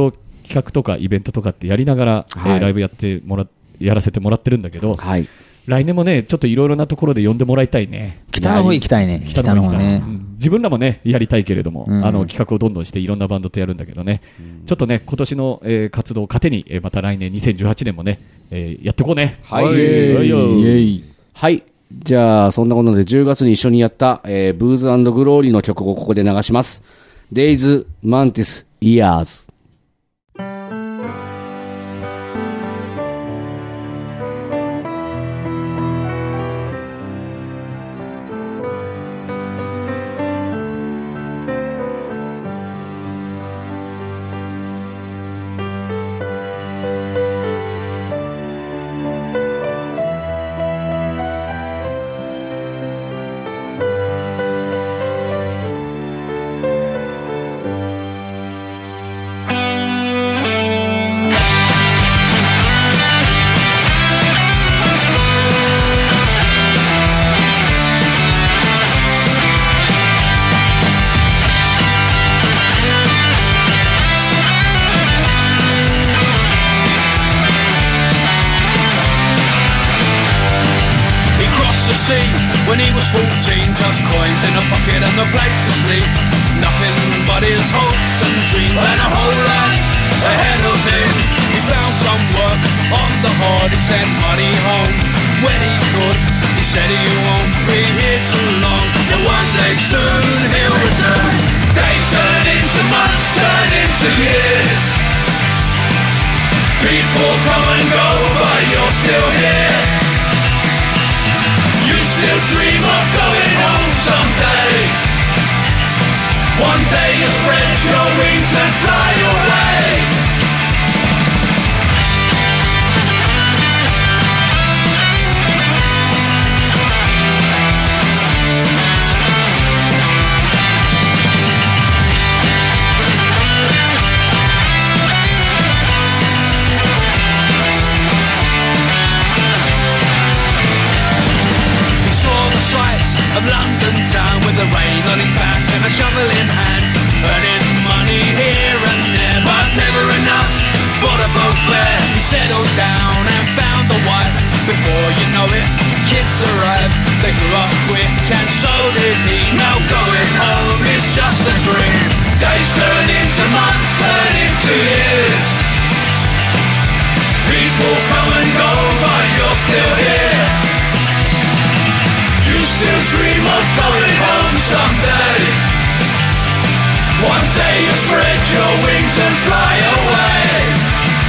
企画とかイベントとかってやりながら、はい、えー、ライブやってもらやらせてもらってるんだけど、はい、来年もねちょっといろいろなところで呼んでもらいたいね。 北の方行きたいね。北の方ね、 うん、自分らもねやりたいけれども、うん、あの企画をどんどんしていろんなバンドとやるんだけどね、うん、ちょっとね今年の、えー、活動を糧に、えー、また来年にせんじゅうはちねんもね、えー、やっていこうね。 はい、はいはい、じゃあそんなことでじゅうがつに一緒にやった、えー、ブーズ&グローリーの曲をここで流します。デイズ・マンティス・イヤーズ。 When he was fourteen, just coins in a pocket and a place to sleep. Nothing but his hopes and dreams and a whole life ahead of him. He found some work on the hard, he sent money home when he could. He said he won't be here too long, but one day soon he'll return. Days turn into months, turn into years. People come and go, but you're still here. You still dream of going home someday. One day you spread your wings and fly away. Sights of London town with the rain on his back and a shovel in hand, earning money here and there, but never enough for the boat fare. He settled down and found a wife. Before you know it, kids arrive. They grew up quick and so did he. Now going home is just a dream. Days turn into months, turn into years. People come and go, but you're still here. You still dream of going home someday. One day you spread your wings and fly away.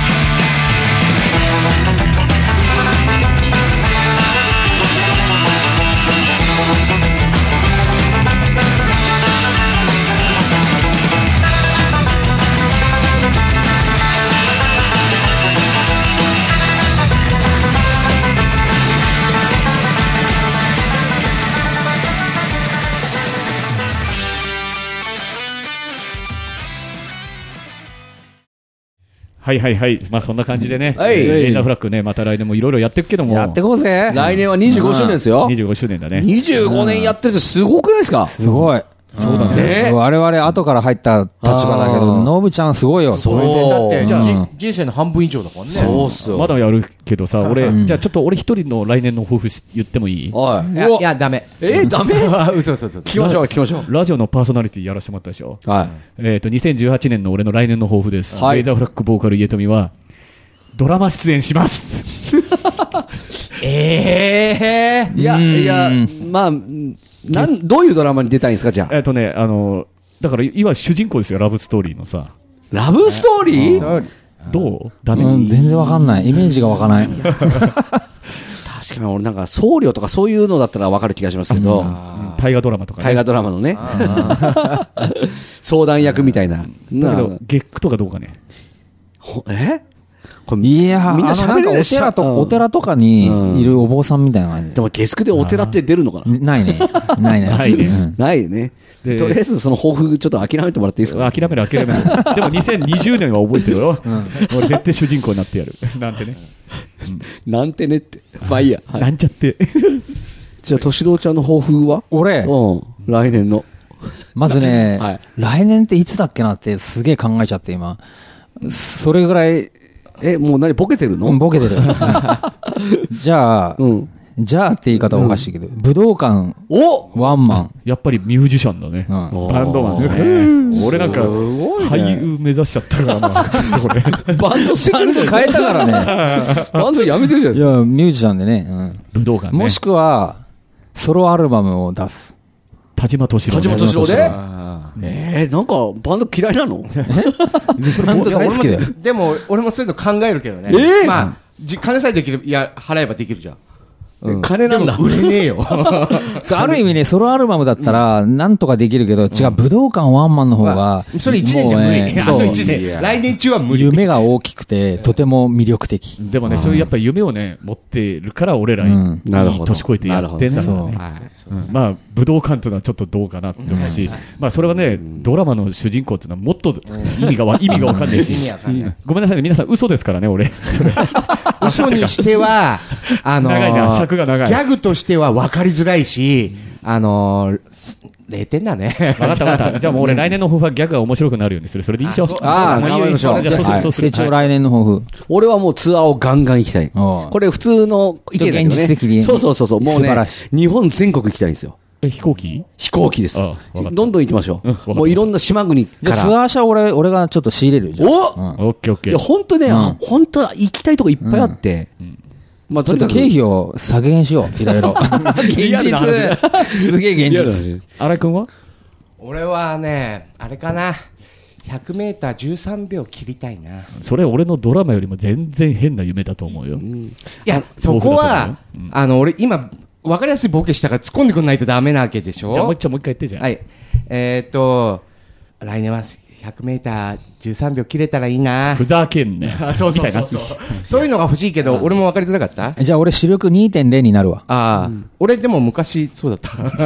はいはいはい、まあそんな感じでね、 はい、 レーザーフラッグね、また来年もいろいろやっていくけども、 やってこうぜ。 来年はにじゅうごしゅうねんですよ。 にじゅうごしゅうねんだね。 にじゅうごねんやってるってすごくないですか？ すごい。 そうだね。 我々後から入った立場だけど、ノブちゃんすごいよ。 そう。だって、じゃあ人生の半分以上だからね。 そうっすよ。 まだやるけどさ、俺、じゃあちょっと俺一人の来年の抱負言ってもいい？ おい。いや、いや、ダメ。 え、ダメ？ 嘘嘘嘘。 聞きましょう、聞きましょう。 ラジオのパーソナリティやらせてもらったでしょ。 はい。 えっと、にせんじゅうはちねんの俺の来年の抱負です。 はい。 レーザーフラッグボーカル家富は、ドラマ出演します。 ええー。いや、いや、まあ、なん、どういうドラマに出たいんですか、じゃあ。 えっとね、あの、だから、今主人公ですよ、ラブストーリーのさ。 ラブストーリー？ どう？ダメ？ うん、全然わかんない。イメージがわかんない。 確かに俺なんか僧侶とかそういうのだったらわかる気がしますけど。 大河ドラマとかね。 大河ドラマのね。相談役みたいな。だけど、月句とかどうかね。 え？ いやみんな喋るお寺と、お寺とかにいるお坊さんみたいな感じ。 でも月9でお寺って出るのかな？ ないね。ないね。 ないね。 ないね。とりあえずその抱負ちょっと諦めてもらっていいですか？ 諦める諦める。でもにせんにじゅうねんは覚えてるよ。俺絶対主人公になってやる。なんてね。 なんてねって。まあいいや。 なんちゃって。 じゃあ、敏郎ちゃんの抱負は？ 俺うん。来年の。 まずね、来年っていつだっけなってすげえ考えちゃって今。 それぐらい。 え、もう何、ボケてるの？ ボケてる。じゃあ、うん、じゃあって言い方はおかしいけど、うん、武道館、 おワンマン。 やっぱりミュージシャンだね。うん、バンドマンね。俺なんか、俳優目指しちゃったからな。 バンドしてくるじゃん。 変えたからね。 バンドやめてるじゃん。 いや、ミュージシャンでね。うん、 武道館ね。 もしくは、ソロアルバムを出す。 田島俊郎。 田島俊郎でえー、なんか、バンド嫌いなの？ それバンド大好きだよ。 でも、俺もそういうの考えるけどね。 えー、 まあ、金さえできる、いや、払えばできるじゃん。 うん、金なんだ。 売れねえよ。 ある意味ね、ソロアルバムだったら、なんとかできるけど、違う、武道館ワンマンの方が、 それいちねんじゃ無理。あといちねん。来年中は無理。 夢が大きくて、とても魅力的。 でもね、そういうやっぱり夢をね、持ってるから、俺らに、年越えてやってんだからね。まあ、武道館っていうのはちょっとどうかなって思うし、まあ、それはね、ドラマの主人公っていうのはもっと意味がわ、意味がわかんないし、ごめんなさいね、皆さん嘘ですからね、俺。 嘘にしては、あのー、 長いな、尺が長い。 ギャグとしては分かりづらいし、あのー、れいてんだね。 分かった分かった。じゃあもう俺来年の抱負はギャグが面白くなるようにする。それでいいでしょ。 ああ、頑張りましょう。 じゃあそうそうそう。 成長来年の抱負。 俺はもうツアーをガンガン行きたい。これ普通の意見だけどね。 現実的に。 そうそうそうそう。もうね、日本全国行きたいんですよ。 え、飛行機？ 飛行機です。どんどん行きましょう。もういろんな島国から。 ツアー車俺、俺がちょっと仕入れるじゃん。 おオッケーオッケー。 いや、本当ね、本当は行きたいとこいっぱいあって。 まあ、とにかく経費を削減しよう。いろいろ。現実。すげえ現実。 新井君は？ 俺はね、あれかな。ひゃくメーターじゅうさんびょう切りたいな。 それ俺のドラマよりも全然変な夢だと思うよ。 いや、そこは、あの、俺今、わかりやすいボケしたから突っ込んでくんないとダメなわけでしょ。 じゃあもう一回もう一回言ってじゃん。 はい。えー、っと、来年はひゃくメーターじゅうさんびょう切れたらいいな。 ふざけんね。 そうそうそうそう。そういうのが欲しいけど、俺も分かりづらかった？ じゃあ俺視力 にてんれい になるわ。 ああ、うん、俺でも昔そうだった。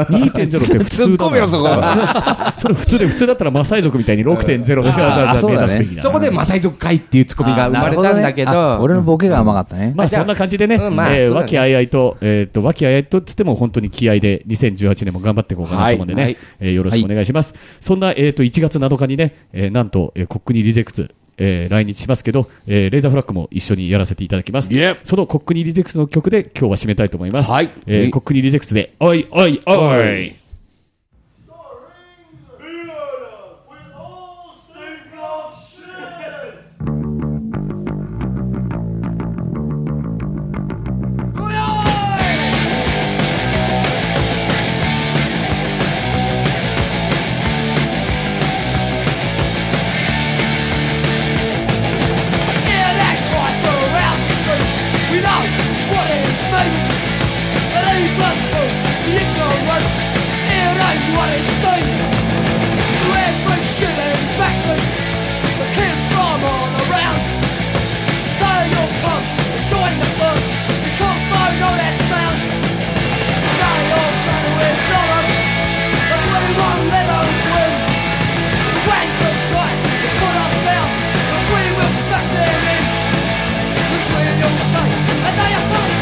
にてんゼロ って普通だな。 突っ込めよそこ。 それ普通で普通だったらマサイ族みたいに ろくてんゼロ で目指すべきだ。 そこでマサイ族かいっていうツッコミが生まれたんだけど、どね、 俺のボケが甘かったね。 まあそんな感じでね、うんまあえー、和気あいあいとえっ、ー、と和気あいあいとつっても本当に気合でにせんじゅうはちねんも頑張っていこうかなと思うんでね、はいはいえー、よろしくお願いします。はい、そんなえっ、ー、といちがつなのかにね、えー、なんと、えー、コックニリゼクツえー、来日しますけど、えー、レーザーフラッグも一緒にやらせていただきます。 Yeah. そのコックニリゼクツの曲で今日は締めたいと思います。 はい。 えー、コックニリゼクツで、おいおいおい。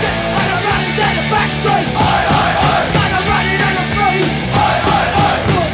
Backstreet! Aye, aye, aye! And I'm running and I'm free! Aye, aye, aye!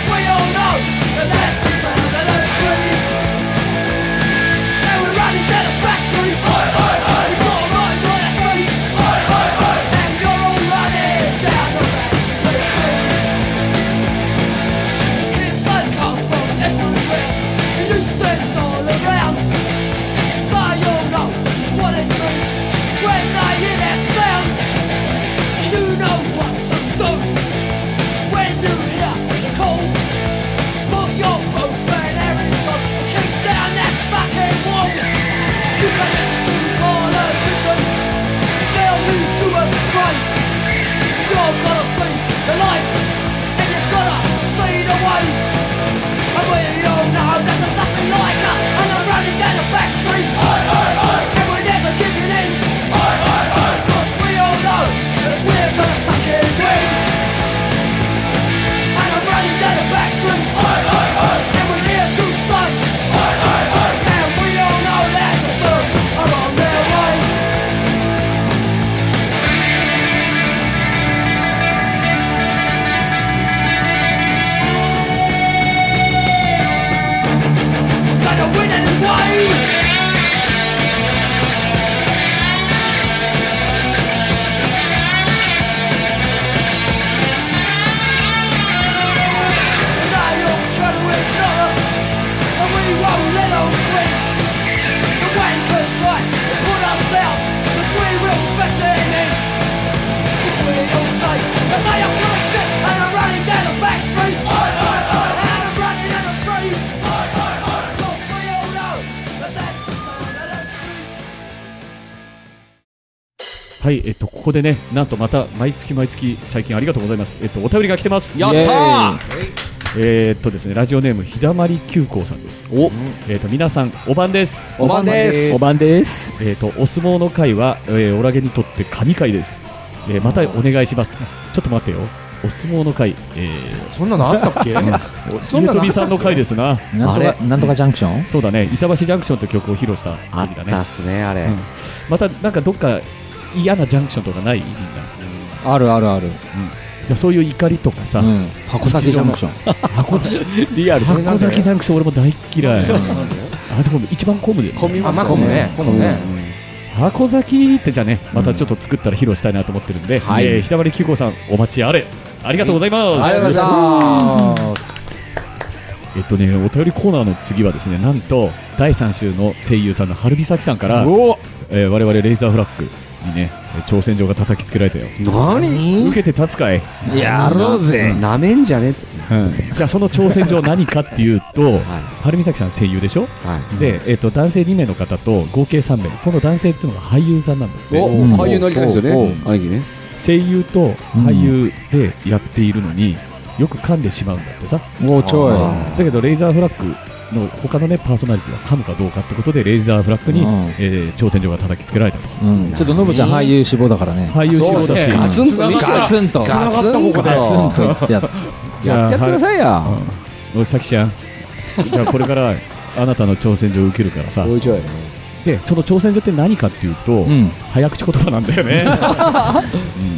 はい、えっと、ここでね、なんとまた毎月毎月最近ありがとうございます。えっと、お便りが来てます。 やったー。 えー、っとですね、ラジオネームひだまり急行さんです。お、えー、っと皆さんお晩です。 お晩です。 お晩です。 えー、っとお相撲の会は、えー、オラゲにとって神会です。えー、またお願いします。ちょっと待ってよ。お相撲の会、えー、 そんなのあったっけ？ そんなのさんの会ですな。 なんとかなんとかジャンクション？ そうだね。板橋ジャンクションという曲を披露した時だね。 あったっすねあれ。うん、 またなんかどっか嫌なジャンクションとかない？みんな。 うん、あるあるある。うん、 じゃあそういう怒りとかさ、うん、 箱崎ジャンクション。 箱崎リアル。箱崎ジャンクション俺も大嫌い。あでも一番混むで。 混みますね。混むね。 箱崎ってじゃね、またちょっと作ったら披露したいなと思ってるんで、うん、はい、えー、ひだまりきゅうこさんお待ちあれ。ありがとうございます。 ありがとうございます。 えっとね、お便りコーナーの次はですね、なんとだいさん週の声優さんの春美咲さんから、えー、我々レーザーフラッグにね挑戦状が叩きつけられたよ。 何？ 受けて立つかい？ やろうぜ。 なめんじゃねって、 うん、じゃあその挑戦状何かっていうと、はい、春美咲さん声優でしょ、はい、で、えー、と男性に名の方と合計さん名、この男性っていうのが俳優さんなんだって。 お、うん、俳優になりたいですよね、兄貴ね。 声優と俳優でやっているのに、うん、よく噛んでしまうんだってさ。 もうちょいだけどレーザーフラッグの他のねパーソナリティは噛むかどうかってことでレーザーフラッグに、うん、えー、挑戦状が叩きつけられたと、 うん、ちょっとノブちゃん俳優志望だからね。 俳優志望だし、 ガツンとガツンとガツンとガツンとやってくださいや。 おいさきちゃんじゃあこれからあなたの挑戦状を受けるからさ。 おいちょいでその挑戦状って何かっていうと、うん、早口言葉なんだよね、うん、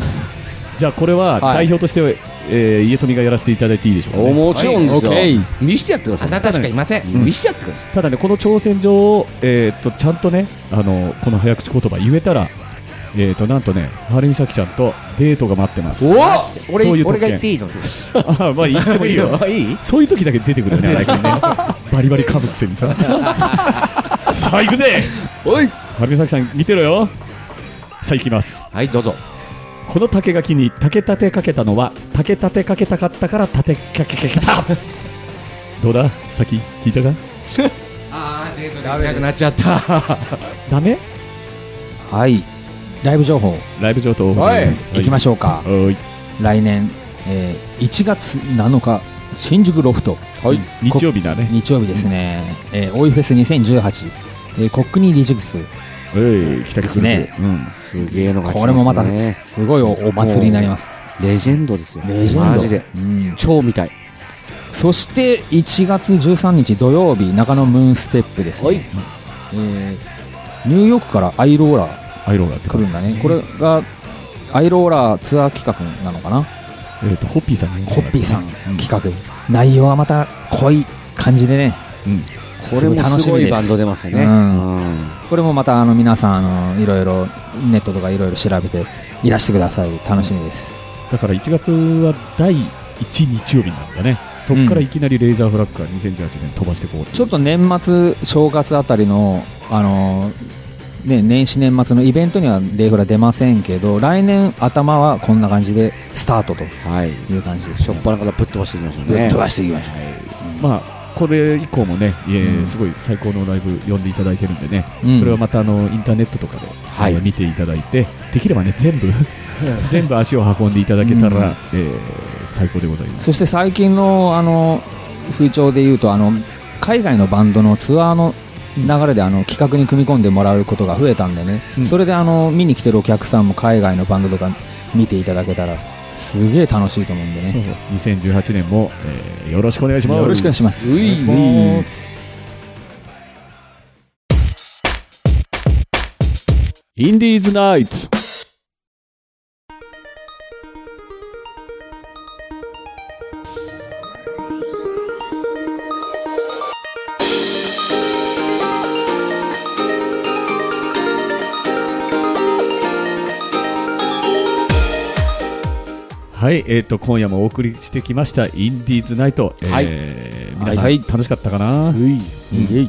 じゃあこれは代表として、はい、えー、家富がやらせていただいていいでしょうか、ね、 もちろんですよ、 はい、 見してやってください。 あなたしかいません、 うん、見してやってください。 ただねこの挑戦状を、えー、っとちゃんとねあのこの早口言葉言えたら、えー、となんとね春美咲ちゃんとデートが待ってます。 お俺俺が言っていいの？ あまあ言ってもいいよいいそういう時だけ出てくるよねねバリバリ噛むくせにささあ行くぜ。 おい春美咲さん見てろよ。さあ行きます。 はいどうぞ。 この竹垣に竹立てかけたのは竹立てかけたかったから立てかけかけたどうだ先聞いたかあーデートできなくなっちゃったダメ。 はい、ライブ情報ライブ情報はい行きましょうか。 はい来年、えー、いちがつなのか新宿ロフト、 はい、日曜日だね。 日曜日ですね、うん、えー、大井フェスにせんじゅうはち、えー、コックニーリジグスえい来たですね、 うん、すげえのが来ますね。 これもまたすごい お, お祭りになります。 レジェンドですよ。 レジェンドマジで、うん、超見たい。 そしていちがつじゅうさんにち土曜日中野ムーンステップですね、はい、えー、ニューヨークからアイローラーアイローラーって来るんだね。これがアイローラーツアー企画なのかな。 えーとホッピーさんホッピーさん企画、うん、内容はまた濃い感じでね、 うん、これもすごいバンド出ますよね、うんうん、これもまたあの皆さんあのいろいろネットとかいろいろ調べていらしてください。楽しみです。 だからいちがつはだいいち日曜日なんだね。そこからいきなりレーザーフラッグがにせんじゅうはちねん飛ばしていこう、うん、 ちょっと年末正月あたりのあのね、年始年末のイベントにはレイフラ出ませんけど来年頭はこんな感じでスタートという感じです、ね、 はい、しょっぱなからぶっ飛ばしていきましょうね。 ぶっ飛ばしていきましょう、はい、 うん、まあこれ以降もね、えーうん、すごい最高のライブ呼んでいただいてるんでね、うん、それはまたあのインターネットとかで、はい、見ていただいてできればね全部全部足を運んでいただけたら、うん、えー、最高でございます。 そして最近のあの風潮でいうとあの海外のバンドのツアーの流れであの企画に組み込んでもらうことが増えたんでね、うん、それであの見に来てるお客さんも海外のバンドとか見ていただけたらすげえ楽しいと思うんでね。 にせんじゅうはちねんも、えー、よろしくお願いします。 よろしくお願いします。 ういういインディーズナイツ。はい、えー、と今夜もお送りしてきましたインディーズナイト、はい、えー、皆さん、はい、楽しかったかな、うい、うん、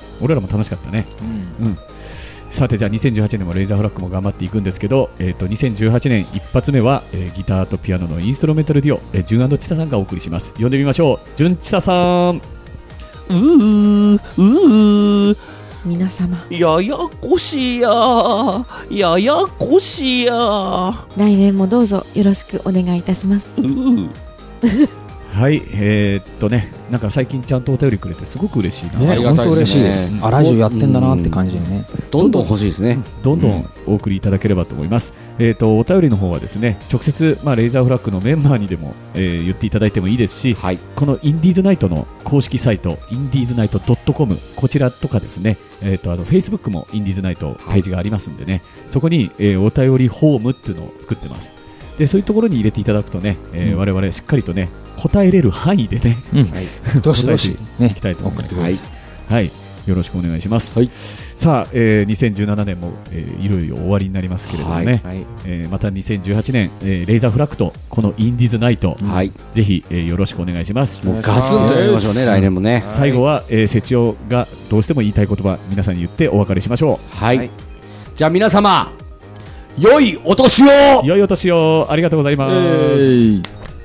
俺らも楽しかったね、うんうん、さてじゃあにせんじゅうはちねんもレイザーフラッグも頑張っていくんですけど、えー、とにせんじゅうはちねん一発目は、えー、ギターとピアノのインストルメンタルデュオ、えー、ジュン&チサさんがお送りします。呼んでみましょう。ジュンチサさん。 うーうー皆様ややこしやややこしや。 来年もどうぞよろしくお願いいたします。 はい、えー、っとね、なんか最近ちゃんとお便りくれてすごく嬉しいな、 ね、本当嬉しいです。あ、ラジオやってんだなって感じでね、 どんどん欲しいですね。 どんどんお送りいただければと思います。うん、えー、っとお便りの方はですね、直接、まあ、レイザーフラッグのメンバーにでも、えー、言っていただいてもいいですし、はい、このインディーズナイトの公式サイトインディーズナイト ドットコム こちらとかですね、えー、っとあの Facebook もインディーズナイトページがありますんでね、はい、そこに、えー、お便りフォームっていうのを作ってます。でそういうところに入れていただくとね、えーうん、我々しっかりとね答えれる範囲でね、うん、はい、どしどしね、いきたいと思います。はい、はい、よろしくお願いします。はい、さあ、えー、にせんじゅうななねんも、えー、いろいろ終わりになりますけれどもね、はいはい、えー、またにせんじゅうはちねん、えー、レイザーフラッグとこのインディーズナイト、はい、ぜひ、えー、よろしくお願いします。 もうガツンとやりましょうね、来年もね。 最後は、えー、セチオがどうしても言いたい言葉皆さんに言ってお別れしましょう。 はい、はい、じゃあ皆様良いお年を。 良いお年を。ありがとうございます。えー、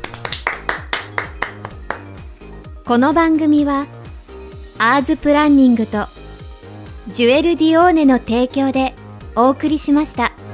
この番組はアーズプランニングとジュエル・ディオーネの提供でお送りしました。